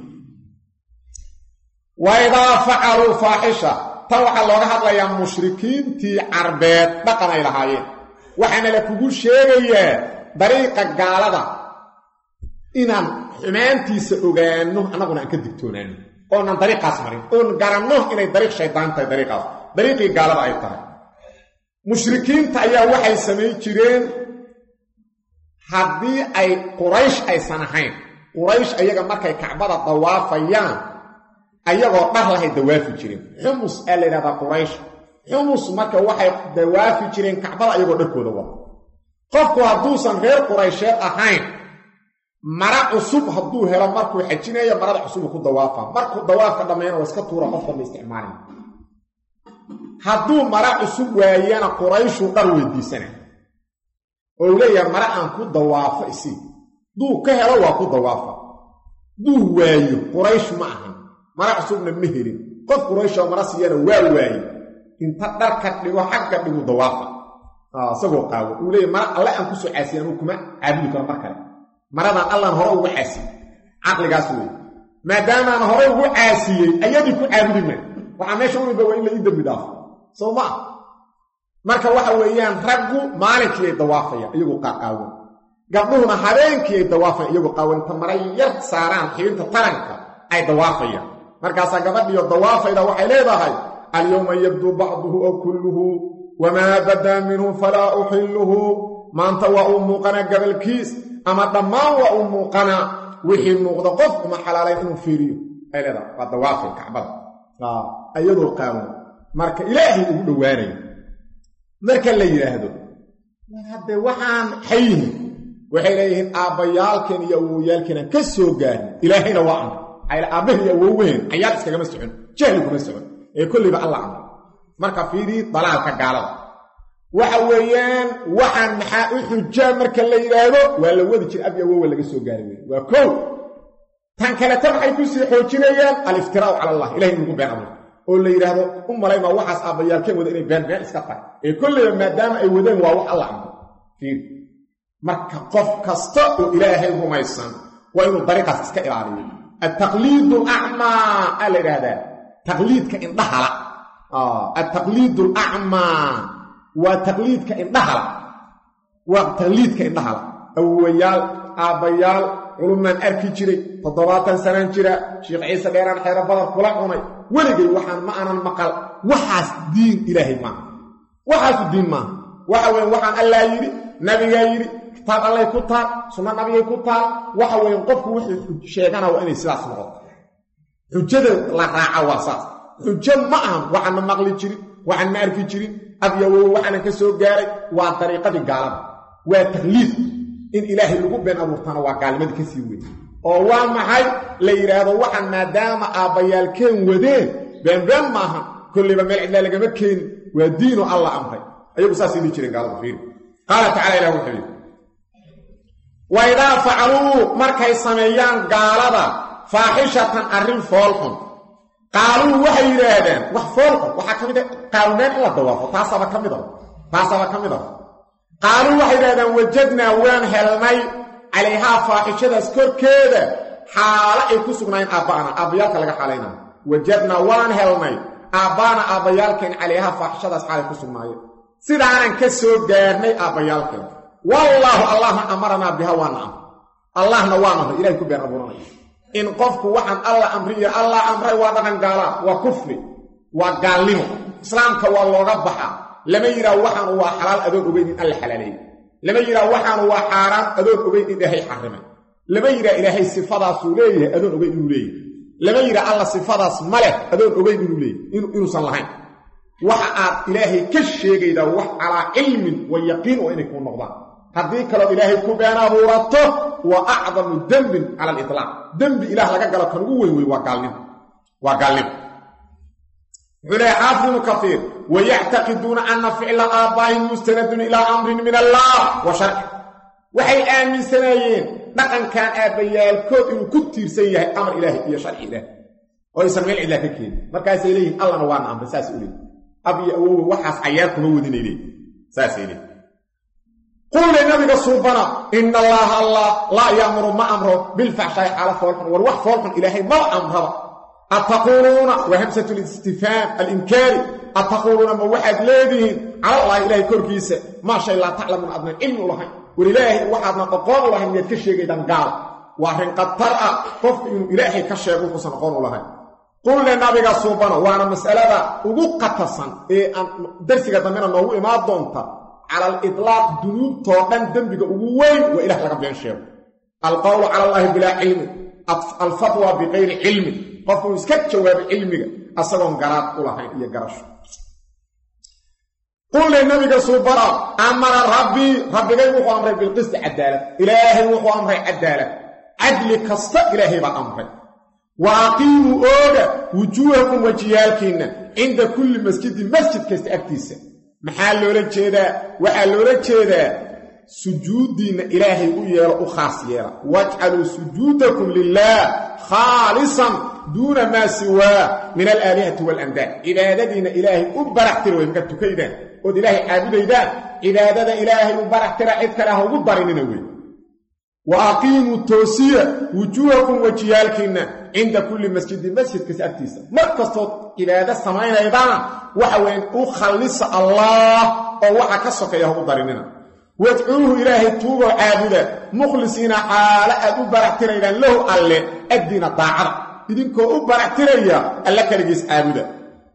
waidaa facaluu faaxisha tan waxaa looga hadlayaa mushrikiintii carbeed dhaqan ay lahaayeen waxaana la kugu sheegayaa dariiqa gaalada inaan xumaantiisa ogaanno annaguna aan ka digtoonaano oonan dariiqaas marin oon garanno inay dariiq shaydaan tahay dariiqaas dariiqii gaalada ay tahay mushrikiinta ayaa waxay samayn jireen haddii ay quraysh aysan ahayn quraysh ayaga markay kacbada dawaafayaan ayagoo dhar lahay dawaafi jireen xumus aa la yidhahdaa quraysh xumus marka waxay dawaafi jireen kacbada ayagoo dharkooda wada qofku hadduusan reer quraysheed ahayn mara cusub hadduu helo markuu xajinayo marada cusub ku dawaafa markuu dawaafka dhameeyana waa iska tuura qofka ma isticmaalin hadduu mara cusub waayana qurayshu dhar weydiisana oo leeyahay mara aan ku dawaafo isii duu ka helo waa ku dawaafa duu waayo quraysh ma ahan mara cusubna ma helin qof quraysh oo mara siiyana waa waayo inta dharka dhigo xagga dhigo dawaafa asagoo qaawo uu leeyahay mara alle aan ku soo caasiyay kuma caabudi karo markale maradan allah hore ugu caasiyay aqligaas weey maadaama aan hore ugu caasiyay ayadii ku caabudi ma waxa meesha uu baa in la idin bidaafo sawma marka waxa weeyaan raggu maalinkii dawaafaya iyagu qaaqaawo gabdhuhuna habeenkii dawaafaya iyagu qaawan tamaray yar saaraan xiinta taranka ay dawaafaya markaas gabadhiyo dawaafayda waxay leedahay al-yawma yabdu ba'dahu aw kulluhu wama bada minhu fala uhilluhu maanta waa muuqana gabalkiis ama dhammaan waa muuqana wixii muuqda qof uma xalaalayn inuu fiiriyo ay leedahay waa dawaafay kacbada ayadoo qaawan marka ilaahi ugu dhawaanay marka la yiraahdo hadda waxaan xayyin waxay leeyihiin aabayaalkeen iyo awooyaalkeen ka soo gaarin ilaahina waa amr ay aabaha iyo awooween ayaa iskaga mas'uul jahli kuma socon ee kulliba Allah amr marka fiiri dalaalka gaalada waxa weeyaan waxaan maxaa u xujaa marka la yiraahdo waa la wadi jir ab iyo awoow laga soo gaarin waa koow tan kale tan ay ku sii xoojinayaan al-iftiraa ala Allah ilaahi ugu been amr oo la yiraahdo malayma waxaas aabayaalkeen wada inay been iska tahay ee kulliba maadaama ay wadeen waa wax Allah amr fiiri marka qof kasta oo ilaahay rumaysan waa inuu dariiqaas iska ilaaliyo التقليد الأعمى على هذا تقليد كإندهلا التقليد الأعمى وتقليد كإندهلا وتقليد كإندهلا أويال آبيال علمان أركي جري تضواتا سنان جري شيخ عيسى ديران حيرا بضر قلقوني ولقي وحان معنا المقال وحاس دين إلهي ما وحاس الدين ما وحان الله يري نبي يري كتاب الله يكتاب سنة نبي يكتاب وحاول ينقفك وحي شيئانا وإني سلاس نغط حجة لقراء واساس حجة معهم وحن مغلي جري وحن ماركي جري أبيو وحن كسو قاري وطريقة قالب وتغليث إن إلهي اللقوب بين أبوطانا وقالمات كسيوين ووامحي ليراد وحن مادام آبيالكين ودين بين معهم كل ما ملعب لك مكين ودين الله أمري أيوب ساسي دي جري قالب فيه قال تعالى إله الحبيب وإذا فعلوا مركي سميان قالوا فاحشة أرم فولهم قالوا وحي رادان وحفولهم وحكمدا قالوا نين الله دوافو تاسبا كمدا قالوا وحي رادان وجدنا وان هلمي عليها فاحشة اسكر كده حالا يكسقنين أبانا أبيالك لك حالينا وجدنا وان هلمي أبانا أبيالك عليها فاحشة اسكر كسقنين سيدانا كسو قارني أبيالك والله الله أمرنا بها ونعم الله نوانه إلهي كبير أبونا إن قفك وحن الله أمري الله أمري ودغن قالا وكفري وقالمه إسلامك والله ربحا لما يرى وحن هو حلال أدوك بين الحلالين لما يرى وحن هو حرام أدوك بين إلهي حرمه لما يرى إلهي صفات سوليه أدوك بين إلهي لما يرى الله صفات ملك أدوك بين إلهي إنه صلحين وحقات إلهي كالشيء إذا وح على علم ويقين وإن يكون نغضان هذيك لو إلهي كبيرا بورته وأعظم ذنب على الإطلاق ذنب إله لك قال كنوي وقالين هنا حافظ كثير ويعتقدون أن فعل آبائهم مستند إلى أمر من الله وشرع وحي آمن سنين نقن كان آبائي الكود إنه كتير سيئة أمر إلهي إيا شرع إله ويسمع الإله كثير مركز إليه الله نوانا أمر ساس إليه أبي أوه وحاس عيالكم نودين إليه ساس إليه قول النبي صوبنا إن الله لا يأمر ما أمره بالفحشاء على فولكم والوح فولكم إلهي ما أمره أتقولون وهمسة الاستفهام الإنكاري أتقولون ما وحد لديهم على الله إلهي كركيسة ما شاء الله تعلم من أدنى علم الله ولله وحدنا تقول الله أن يتكشي جيدا قال وحين قد ترأى قف إنه إلهي كشي يقول فسنقول الله قول النبي صوبنا وأنا مسألة وقتصا درسك دمنا نوو إما دونتا على الإطلاق دنوب طوقان دنبك أبوين وإله لك بين شيء القول على الله بلا علم الفتوى بغير علم قفوا يسكت جواب علمك أصلاً قرات الله هي قرش قل للنبي صبرا أمر ربي قيمه أمره بالقسط عدالة إلهي وهو أمره عدالة عدل كستا إلهي بأمره وأقيموا أولا وجوهكم وجيالكين عند كل مسجد كستأكتيسا محال لولا جيدا وحال لولا جيدا سجودين إلهي ويالا وخاص يالا واجعلوا سجودكم لله خالصا دون ما سواه من الآلهة والأنداد عبادتنا إلهي أبرحتر ويمكن كيدا ود إلهي عابديدا عبادة إلهي أبرحتر عدك له وبرين نوي وأقيموا التوسيع وجوهكم وجيالكين عند كل مسجد كسأكتيسا مركز عبادة السماين أيضا وحوين أخلص الله أو وحكسك يهو بريننا وادعوه إلهي توبة عابدة مخلصين حال أبرحتر له ألا الدين الطاعة إذنكو أبرحتر ألا كالجيس عابدة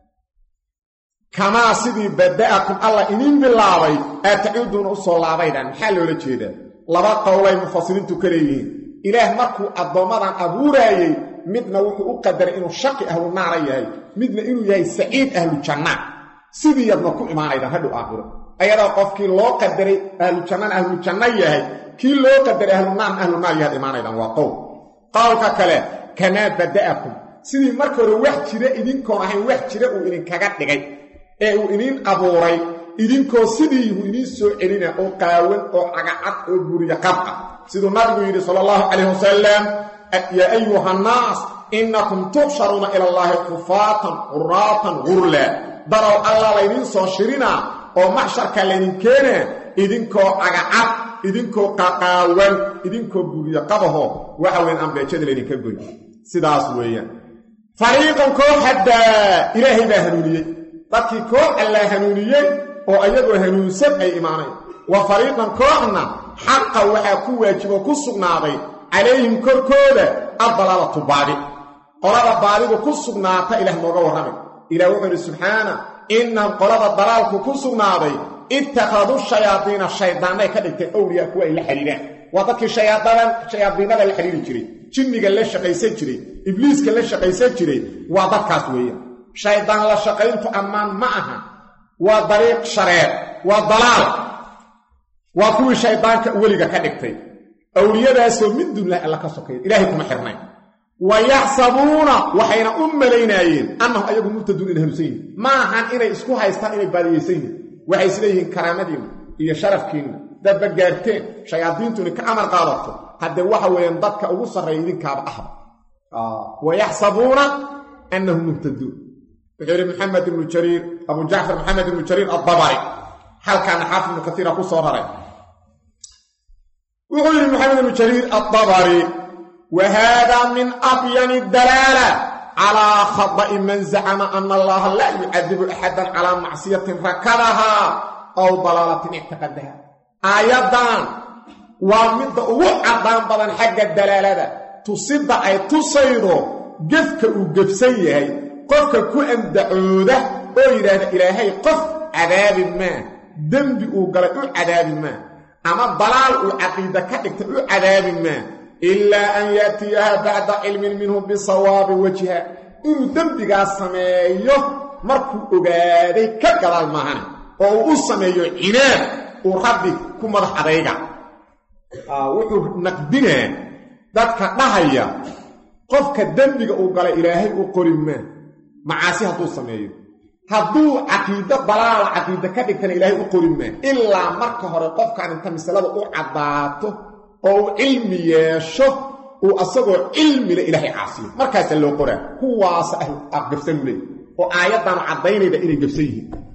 كما سيدي بدأكم الله إنين بالله أتعودون أصول الله بيدان حالوا لجيدا لبا قولي مفاصلين تكريين إله مركو الضمضان أبوراي مدنا وحو أقدر إنه شقي أهل النار يهي مدنا إنه يهي سعيد أهل الجنة سيدي يبنكو إيمان أيضا هدو آخر أيضا قف كي لو قدر أهل الجنة يهي كي لو قدر أهل النار يهي إيمان أيضا وقو قولك كلا كما بدأكم سيدي مركو روح جراء إذن كون أهي روح جراء وإذن كاقات لغاي إذن أبوراي idinkoo sidii idin soo celina oo qaawan oo cagacad oo guriga qabqa sidoo nabigu yiri sallallahu alayhi wasallam ya ayuha nas innakum tuhsharuna ila allahi kufatan uratan ghurla daraw alla laydin soo shirina oo mahsharka laydin keena idinkoo cagacad idinkoo qaqaawan idinkoo guriga qabaho waxa weyn ambeejada laydin ka goy sidaas weeyaan fariiqan koo hadda ilaahi baa hanuuniyay dadkii koo alla hanuuniyay oo ayagoo hanuunsan ay iimaanay wa fariiqan kooxna xaqa waxa ku waajibo ku sugnaaday calayhim korkooda adlalatu baadi qolada baadigu ku sugnaata ilaah nooga warramay ilaah wuxuu subhanahu inna qolada dalaalku ku sugnaaday ittakhadu shayaatiina shaydaanay ka dhigtay awliya kuwa ay la xiriiraan waa dadkii shayaadiinada la xiriiri jiray jinniga la shaqaysan jiray ibliiska la shaqaysan jiray waa dadkaas weeyaan shaydaan la shaqayntu ammaan ma aha وطريق شرير وضلال وكل شيطانك وليك كدغتي اولياء سو من دون الله كسوكي الهكم حرمين ويحسبون وحين لينايين انهم ايغو متدون الهمسين ما هان اني اسكو هايستان اني باريسين waxay isleeyihiin karaamadiina iyo sharafkiina dad gaarteen shayaadiintuna ka amar qaadato hadda waxa weeyaan dadka ugu sareeyay idinkaaba ويحسبون انهم مهتدون غير محمد بن جرير أبو جعفر محمد بن جرير الضبري هل كان حافظ كثيرا كسورة وغير محمد بن جرير الضبري وهذا من أبين الدلالة على خطأ من زعم أن الله لا يعذب أحدا على معصية ركبها أو ضلالة اعتقدها آيادا ومن وعدان بدن حق الدلالة تصد أي تصيد قفك وقفسيه qofka ku andacooda oo yiraahdo ilaahay qof cadaab ma dambi uu galay u cadaab ma ama dalaal uu aqeeda ka dhigtay u cadaab ma illa an yatiha ba'da ilmin minhu bi sawab wajha inuu dambiga sameeyo markuu ogaaday ka gadaal maahan oo uu sameeyo inaad uu rabbi ku madax adayga wuxuu naqdinaa dadka dhahaya qofka dambiga uu galay ilaahay uu qorimaa معاصي هدو سميو هدو عقيدة ضلال عقيدة كدكتنا إلهي أقول ما إلا مركة هرقف كان انت مثلا عضاته أو علمي يشف وأصبع علمي لإلهي عاصي مركة سلو قرآن هو سأل أقفسن لي وآياتنا عضيني دا إلي قفسيه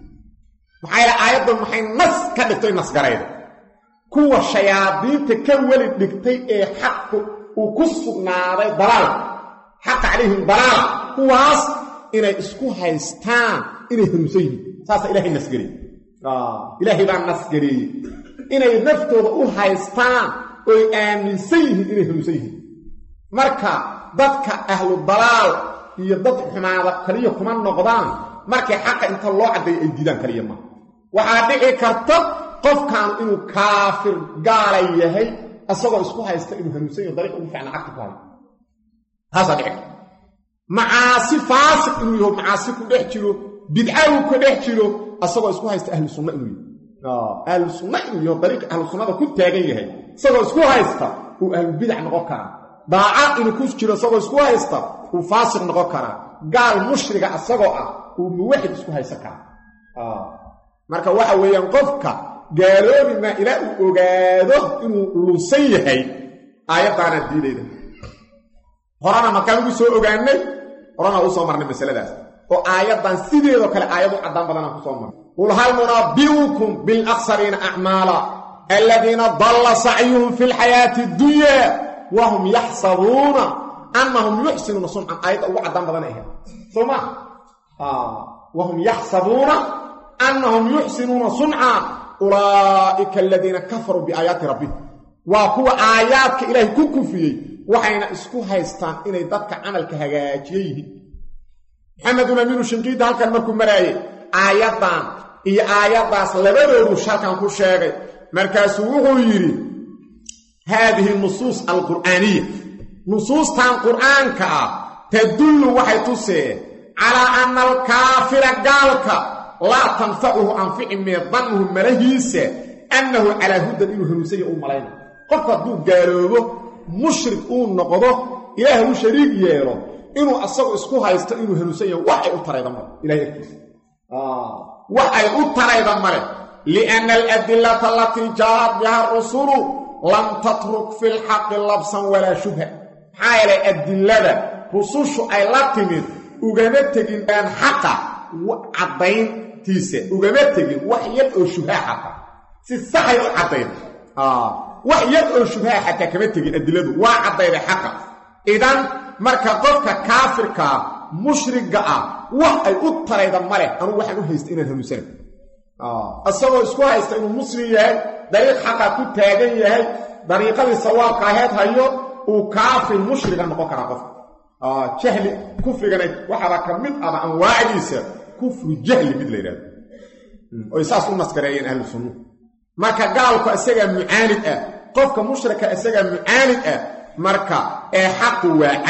محايلة آياتنا محايل نص كدكتوي نص قرأي هو الشياطين تكولي دكتي حق وكسف ناري ضلال حق عليهم ضلال هو أصل inay isku haystaan inay hanuunsan saas ilaahay nasgari ilaahay baan nasgari inay naftooda u haystaan oo aaminsan yihiin inay hanuunsan yihiin marka dadka ahlu dalaal iyo dad xumaada kaliya kuma noqdaan markay xaqa inta loo cadeeyo ay diidaan kaliya ma waxa dhici karta qofkan inuu kaafir gaal yahay asagoo isku haysta inuu hanuunsan yahay dariiq ugu fiican aqti kale hasa dhici معاصي فاسق انه يهو معاصي كدحجيرو بدعه كدحجيرو اسغو اسكو هايست اهل السنه انه اهل السنه انه يهو طريق اهل السنه كو تاغان يحيى اسغو اسكو هايست او اهل بدع نقوكا daacad inuu ku jiro isagoo isku haysta uu faasiq noqon karaa gaal mushriga asagoo ah uu muwaxid isku haysan karaa marka waxa weeyaan qofka gaaloobi ma ilaa uu ogaado inuu lunsan yahay aayaddaana diidayda horana markaan ugu soo ogaanay horana u soo marnay masaladaas oo aayaddan sideedoo kale aayadu caddaan badanaa ku soo marnay qul hal nunabbi'ukum bilakhsariina acmaala aladiina dalla sacyuhum fi lxayaati addunya wahum yaxsabuuna annahum yuxsinuuna suncan aayadda ugu caddaan badan ahayd soo ma wahum yaxsabuuna annahum yuxsinuuna sunca ulaa'ika aladiina kafaruu biaayaati rabbihim waa kuwa aayaadka ilaahay ku kufriyey waxayna isku haystaan inay dadka camalka hagaajiye yihiin maxamedun amiinu shinqiida halkan markuu maraayey aayaddan iyo aayaddaas labadoodu shalkan ku sheegay markaasuu wuxuu yidhi haadihi nusuus alqur'aaniya nusuustan qur'aanka ah tadullu waxay tusee calaa anna alkaafira gaalka laa tanfacuhu anfici mee dannuhu malahiisa annahu calaa hudan inuu hanuunsanya u malayna qofka hadduu gaaloobo mushrik uu noqdo ilaahay u shariig yeelo inuu asagu isku haysto inuu hanuunsan yahay wax ay u tarayda male ilahay agtiisa wax ay u tarayda male lianna aladillata alatii jaa'at biha arusulu lam tatruk fi lxaqi labsan walaa shubha maxaa yeelay adillada rusushu ay la timid ugama tegin aan xaqa caddayntiisa ugama tegin wax yad oo shubha xaqa si saxay u caddayn wax yad oo shubha xataa kama tegin adilladu waa caddayday xaqa idan marka qofka kaafirkaa mushriga ah wax ay u tarayda male anugu waxaan u haysta inaan hanuunsana isagoo isku haysta inuu muslim yahay dariiq xaqa ku taagan yahay dariiqadii sawaabka aheed hayo uu kaafir mushriga noqon karaa qofka jahli kufrigana waxaaba ka mid aba anwaacdiisa kufru jahli mid la yidhahdo oy saas u naskareeyeen ahlu sunnu marka gaalku isagaa mucaanid ah qofka mushrika isagaa mucaanid ah marka ee xaqu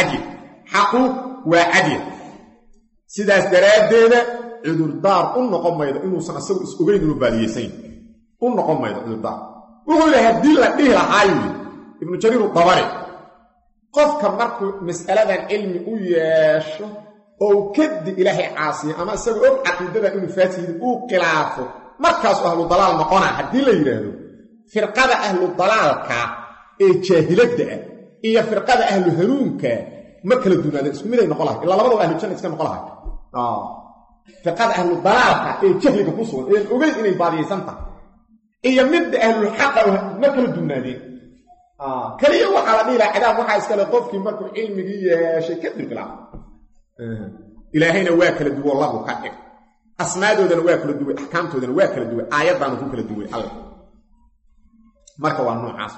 waa cadil sidaas daraaddeeda cudurdaar u noqon maydo inuusan asagu is ogeyn inuu baadiyeysan u noqon maydo cudurdaar wuxuu yidhi haddii la dhihi lahaayu ibnu jariir dabari qofka markuu mas'aladan cilmi u yeesho oo kadib ilaahay caasiyo ama isagoo og caqiidada inuu faasiid uu khilaafo markaasuu ahlu dalaal noqona haddii la yidhaahdo firqada ahlu dalaalka ee jaahiladda ah iyo firqada ahlu hanuunka ma kala duunaadeen isku miday noqon lahay ilaa labadaba ahlu janna iska noqon lahay firqada ahlu dalaalka ee jahliga ku sugan ee ogeyn inay baadiyeysan tahay iyo midda ahlu xaqa ma kala duunaadeen kaliya waxaa la dhihi lahaa cadaab waxaa iskale qofkii markuu cilmigii yeeshay kadib khilaaf ilaahayna waa kala duwo lagu ka dhig asmaadoodana waa kala duway axkaamtoodana waa kala duway aayaddaana ku kala duway alle marka waa noocaas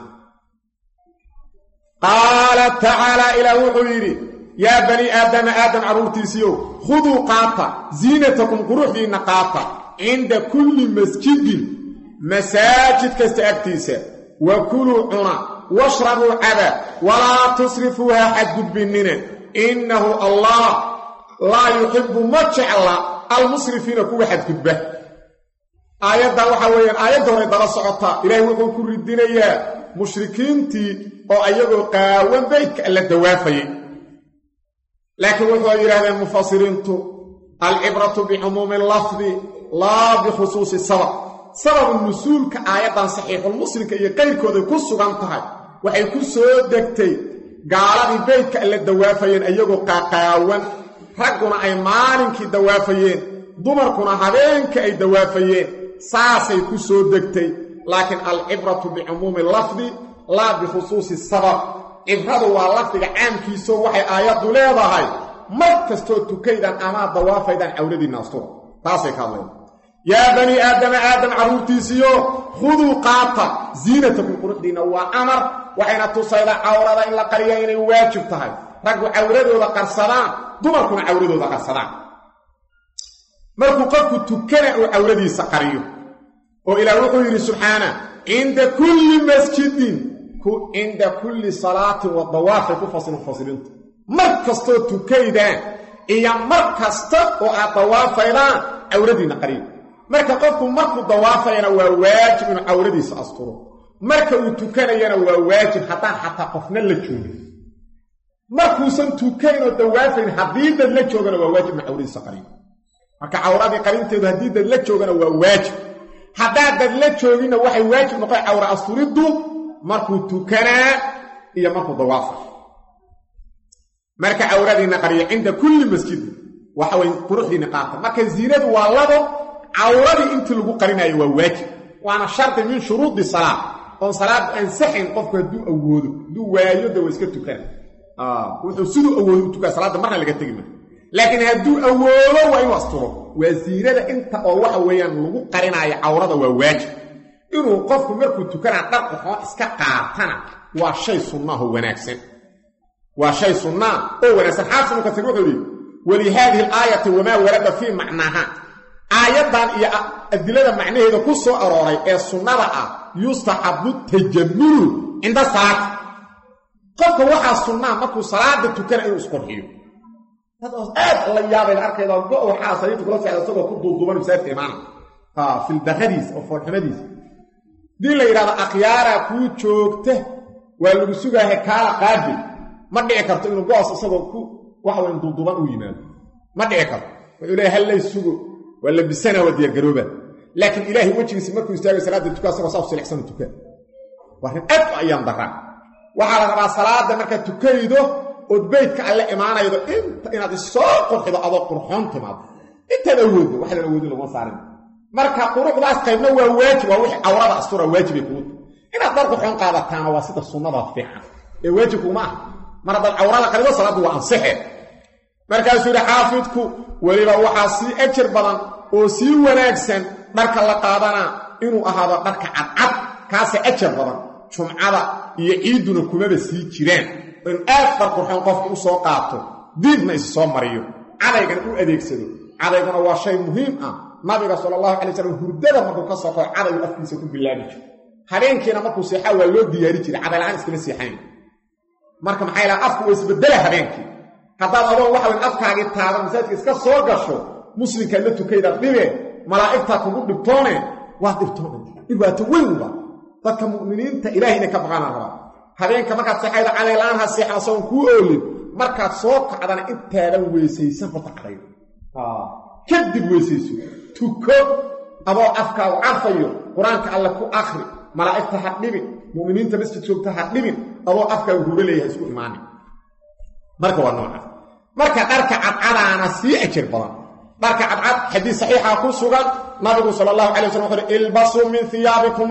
qaala tacaala ilaah wuxuu yidhi yaa bani aadama aadam carruurtiisiiyow khuduu qaata ziinatakum quruxdiinna qaata cinda kulli masjidin masaajid kasta agtiisa wa kuluu cuna washrabuu caba walaa tusrifuuha xadgudbinnina innahu allah laa yuxibbu ma jecla almusrifiina kuwa xadgudba aayaddan waxaa weeyaan aayadda hore daba socotaa ilaahay wuxuu ku ridinayaa mushrikiintii oo ayagoo qaawan baydka alla dawaafayay laakiin wuxuu yidhahdeen mufasiriintu alcibratu bicumuumi lafdi laa bikhusuusi sabab sababu nusuulka aayaddan saxiixulmuslimka iyo qayrkooday ku sugan tahay waxay ku soo degtay gaaladii baydka alla dawaafayeen ayagoo qaqaawan ragguna ay maalinkii dawaafayeen dumarkuna habeenka ay dawaafayeen saasay ku soo degtay laakiin alcibratu bicumuumi lafdi laa bikhusuusi sabab cibradu waa lafdiga caamkiisoo waxay aayaddu leedahay mar kastoo tukaydaan amaa dawaafaydaan cawradiinna astura taasay ka hadleen yaa bani aadama aadam carruurtiisiyo khuduu qaata ziinatakum quruxdiinna waa amar waxayna tusaydaa cawrada in la qariya inay waajib tahay raggu cawradooda qarsadaan dumarkuna cawradooda qarsadaan markuu qofku tukana uu cawradiisa qariyo oo ilaah wuxuu yidhi subxaana cinda kulli masjidin cinda kulli salaatin wa dawaafay ku fasirin mufasiriintu mar kastoo tukaydaan iyo mar kasta oo aad dawaafaydaan cawradiinna qariyo marka qofku markuu dawaafayana waa waajib inuu cawradiisa asturo marka uu tukanayana waa waajib haddaan xataa qofna la joogin markuusan tukaynoo dawaafayn haddii dad la joogana waa waajib cawradiisa qarin marka cawradii qarinteedu haddii dad la joogana waa waajib haddaa dad la joogina waxay waajib noqon cawra asturiddu markuu tukanaa iyo markuu dawaafa marka cawradiina qariyo cinda kulli masjid waxa way quruxdiina qaata marka ziinadu waa labo cawradii intii lagu qarinayo waa waajib waana sharti min shuruudi salaad oo salaad aan saxin qofku hadduu awoodo hadduu waayo da iska tukana wuxuu siduu awoodo u tukaa salaada marna laga tegi maayo laakiin hadduu awoodo waa inuu asturo waa ziinada inta oo waxa weeyaan lagu qarinayo cawrada waa waajib inuu qofku markuu tukanaa dhar qoxoon iska qaatana waa shay sunnah oo wanaagsan waa shay sunnah oo wanaagsan xaafid kasir wuxuu yidhi walihadihi alaayati wamaa warada fii macnaaha aayadan iyo adilada macnaheeda ku soo arooray ee sunnada ah yustaxabu tajammulu cinda salaat qofka waxaa sunnaa markuu salaada tukana inuu isqurxiyo aad la yaabay arkayda go waxaa sariirta kula socda isagoo ku duuduuban masaajidka imaana fil daradiis oo foolxumadiis dii la yidhahdo akhyaara kuu joogta waa lagu sugaahay kaala qaabil ma dhici karto inuu go'os isagoo ku waxa weyn duuduuban u yimaado ma dhici karto wuxuu leeyahay hal lay sugo waa labisana waa diyaargarooba laakiin ilaahay wejigiisa markuu istaago salaada tukaa isagoo saaf silixsan tukaa waa rin aad ayaan daraa waxaa la rabaa salaada marka tukaydo oo beedka alle imaanaydo inta inaad soo qurxido adoo qurxoon timaado intaad awooddo wax la awoodin laguma saarin marka quruxdaas qaybna waa waajib waa wixii cawrada astura waajibay kugu inaad dhar qurxoon qaadataana waa sida sunnada fiican ee waajib kuma ah mar haddaad cawrada qarido salaadu waa ansaxe markaasuu yidhi xaafidku weliba waxaa sii ajar badan oo sii wanaagsan dharka la qaadanaa inuu ahaado dharka cadcad kaase ajar badan jumcada iyo ciiduna kumaba sii jiraan in aad dhar qurxoon qofka u soo qaato diibna is soo mariyo cadaygana u adeegsado cadayguna waa shay muhiim ah nabiga sallallahu alayhi wasallam hurdada markuu ka soo qoy cadaygu afkiisa ku bilaabi jiray habeenkiina markuu seexaa waa loo diyaari jiray caday la'aan iskama seexayn marka maxay la afku isbedela habeenkii haddaad adoo waxa weyn afkaagii taaban masaajidka iska soo gasho muslimka la tukayda dhibe malaa'igta kugu dhibtoone waa dhibtoone dhibaato weyn ba dadka mu'miniinta ilaahayna ka baqana raba habeenka markaad seexayda caday la'aan ha seexan soo ku oolin markaad soo kacdana intaadan weesaysan qota caday kadib weesayso tuko adoo afkaagu cafayo quraanka alla ku akhri malaa'igta ha dhibin mu'miniinta masjidka joogta ha dhibin adoo afkaagu huba leeyahay isku imaanay marka waa nooca marka dharka cadcadaana sii ajir badan dharka cadcad xadiis saxiixa ku sugan nabigu sallallahu alayhi wasallam wuxuu ilbasu min thiyabikum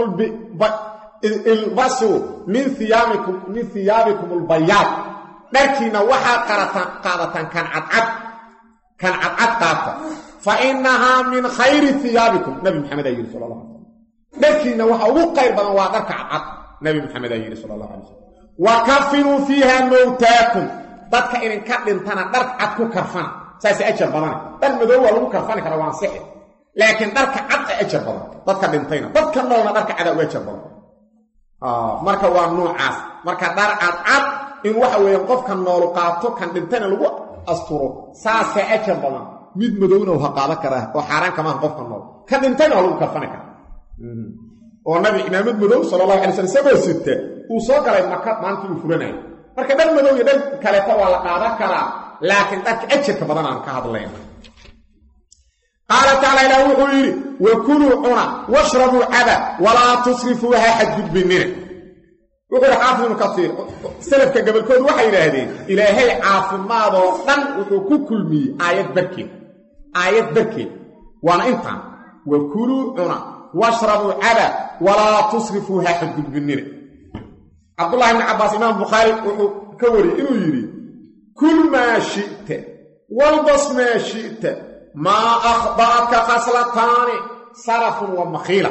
ilbasu min thiyabikum albayad dharkiina waxa qaadatan kan cadcad qaata fa innaha min khayri thiyabikum nabi maxamed ayyuhu sallallahu alayhi wasallam dharkiina waxa ugu qayr badan waa dharka cadcad nabi maxamed ayyuhu sallallahu alayhi wasallam wa kafinu fiha mawtaakum dadka in ka dhintana dhar cad ku karfan saasi ajar badan dad madow waa lagu karfan kara waan sax laakiin dharka cad ajar badan dadka dhintayna dadka noolna dharka cad waa ajar badan marka waa noocaas marka dhar cad in waxa weeye qofka nool qaato kan dhintayna lagu asturo saasi ajar badan mid madowna waxa qaada kara oo xaraan kama qofka nool kan dhintayna lagu karfan kara oo nabi imaamad madow sallallahu alayhi wasallam saboo sita uu soo galay Makka maantii uu furanay marka dad madow iyo dad kale ta waa la qaadan karaa laakiin dadka ajarka badan aan ka hadlayno qaala ta'ala ila wuxuu yiri wa kulu una washrabu ada wala tusrifuha hadd binir wuxuu xaafidun kasiir salafka gabalkood waxay yiraahdeen ilaahay caafimaad oo dhan wuxuu ku kulmiyay aayad barkii waana intaan wa kulu una washrabu ada wala tusrifuha hadd binir Abdullah ibn Abbas Imam Bukhari wuxuu ka wari inuu yiri kul ma shi'ta walbas ma shi'ta ma akhbaka khaslatan sarafun wa makhila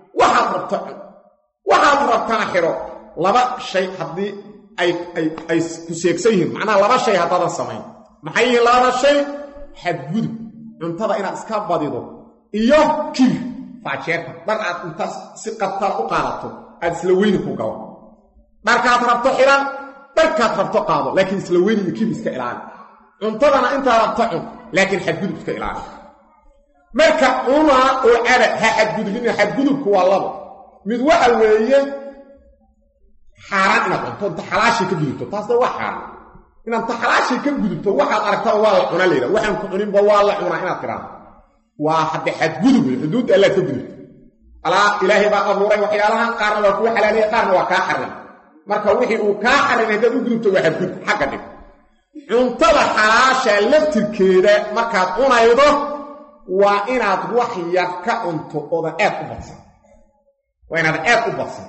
waxaad rabtana xiro laba shay hadii ay ku seegsayihiin macnaha laba shay hadda sameyn maxay laba shay xadgud cuntada inaad iska badido iyo kib faajeerta dar aad intaas si qatar u qaadato aad isla weyn ku gawo markaad rabto xiran markaad rabto qaado laakiin isla weyn iyo kib iska ilaali cuntadana inta rabto cun laakiin xadgudub iska ilaali marka uma oo ara xadgudubku waa labo mid waxa weeye xaraan inaad cunto inta xalaashi ka gudubto taasna waa xaraan إن أنت حلاشي كم قدبت واحد أركتها والله عنا ليلة وحن كعنين والله عنا إنا ترى واحد حد قدب الحدود ألا تقدب ألا إلهي بقى أبوري وحيالها قارن وكو حلالي قارن وكاحرن marka wixii uu ka xarimay dad u gudubto waxa gud xaq dhig cuntada xalaasha laftirkeeda markaad cunaydo waa inaad wax yar ka cunto oo aad u badsan waa inaad aad u badsan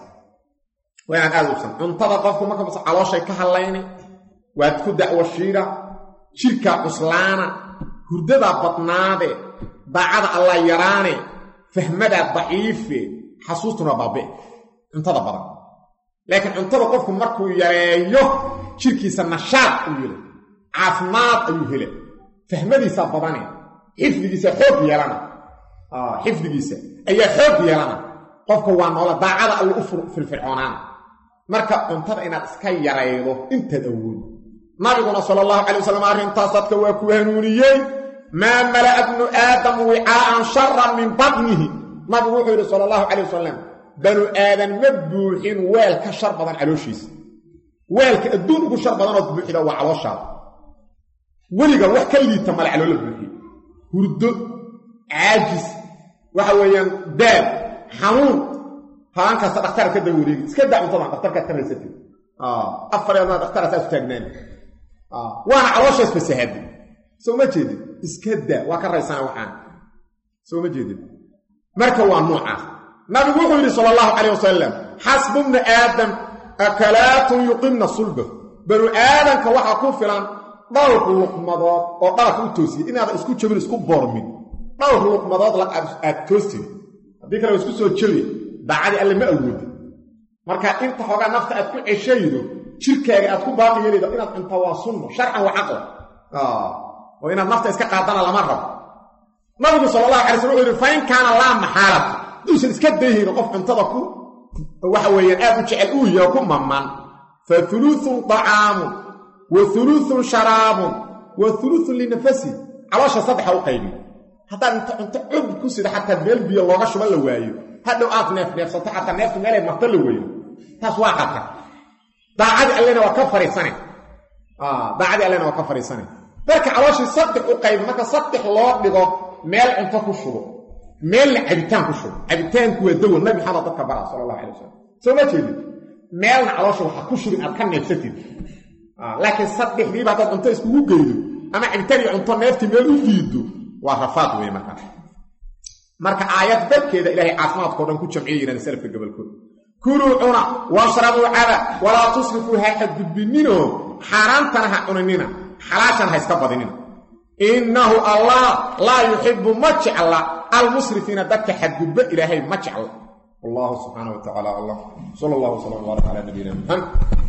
cuntada qofku marka bas calooshay ka halaynay waad ku dacwo shiira shirka cuslaana hurdada badnaade daacada Allah yaraane fahmada daciife xasuustuna baabe cuntada badan لكن cuntada qofku markuu yareeyo jirkiisa nashaad u yiri caafimaad ayuu helay fahmadiisa badan xifdigiisa xoog yeelana xifdigiisa ayaa xoog yeelana qofka waa noola daacada alla u firfircoonaan marka cuntada inaad iska yareeyo inta awood nabiguna sallallahu alayhi wasallam arintaas dadka waa ku hanuuniyay ma mala ibnu aadam wi'aan sharran min batnihi nabigu wuxuu yiri sallallahu alayhi wasallam banu aadan mabbuuhin weel ka shar badan calooshiis weelka adduun ugu shar badan oo buuxida waa calooshaada weliga wax ka liita mal calool buuxi hurdo aajis waxa weeyaan daal xanuun haanka dhakhtar ka daweeyay iska daa cuntada dhakhtarka ka reysatay afar yana dhakhtar asaas taagnaan waana calooshaas fasahaad soo ma jeedin iska daa waa ka reysana waxaan soo ma jeedin marka waa nooca nabi wuxuu yiri sallallahu alayhi wasallam hasbuna aadam akalatun yuqimna sulba banu aadanka waxa ku filan dhowr luqmadood oo dhaaf u toosiyay inaad isku jabin isku boormin dhowr luqmadood la aad toosiyay hadii kale isku soo jabi daacadi alle ma awood marka inta xogaa nafta aad ku ceshaydo jirkaaga aad ku baaqi yeelaydo inaad cunto waa sunno sharcan wa aqal oo inaad nafta iska qaadana lama rabo nabi sallallahu alayhi wasallam yiri fayn kana la mahalat duusan iska deeyay qof cuntada ku waxa weeyaan aad u jecel uu yahay ku mamman fa thuluthun ta'am wa thuluthun sharab wa thuluthun li nafsi caloosha saddex u qaybi hatta inta cub ku sida hatta meel biyo looga shuban la waayo hadda aad neefsata hatta neeftu meel ay marta la waayo taas waa qata daacad allena waa ka fariisanay daacad allena waa ka fariisanay marka caloosha saddex u qaybi marka saddex loo dhigo meel cunto ku shubo meel cabitaan ku shubo cabitaanku waa dawo nabi maxamed dadka bara sallallahu alayhi wasallam soo ma jeedin meel caloosha waxa ku shubin aad ka neefsatid laakiin saddexdii baad cunto isku geeyo ama cabitaan iyo cunto neefti meel u diido waa rafaad weey marka aayad dadkeeda ilaahay caafimaadka oo dhan ku jamciyeen salafka gabalkood kulu una washrabu ala wala tusrifu hadd binino harantana ha cunanina halaashan ha iska badinina innahu allah la yuhibbu maj'ala المسرفين دك حد قد إلهي ما جعل الله سبحانه وتعالى الله صلى الله وسلم وبارك على نبينا محمد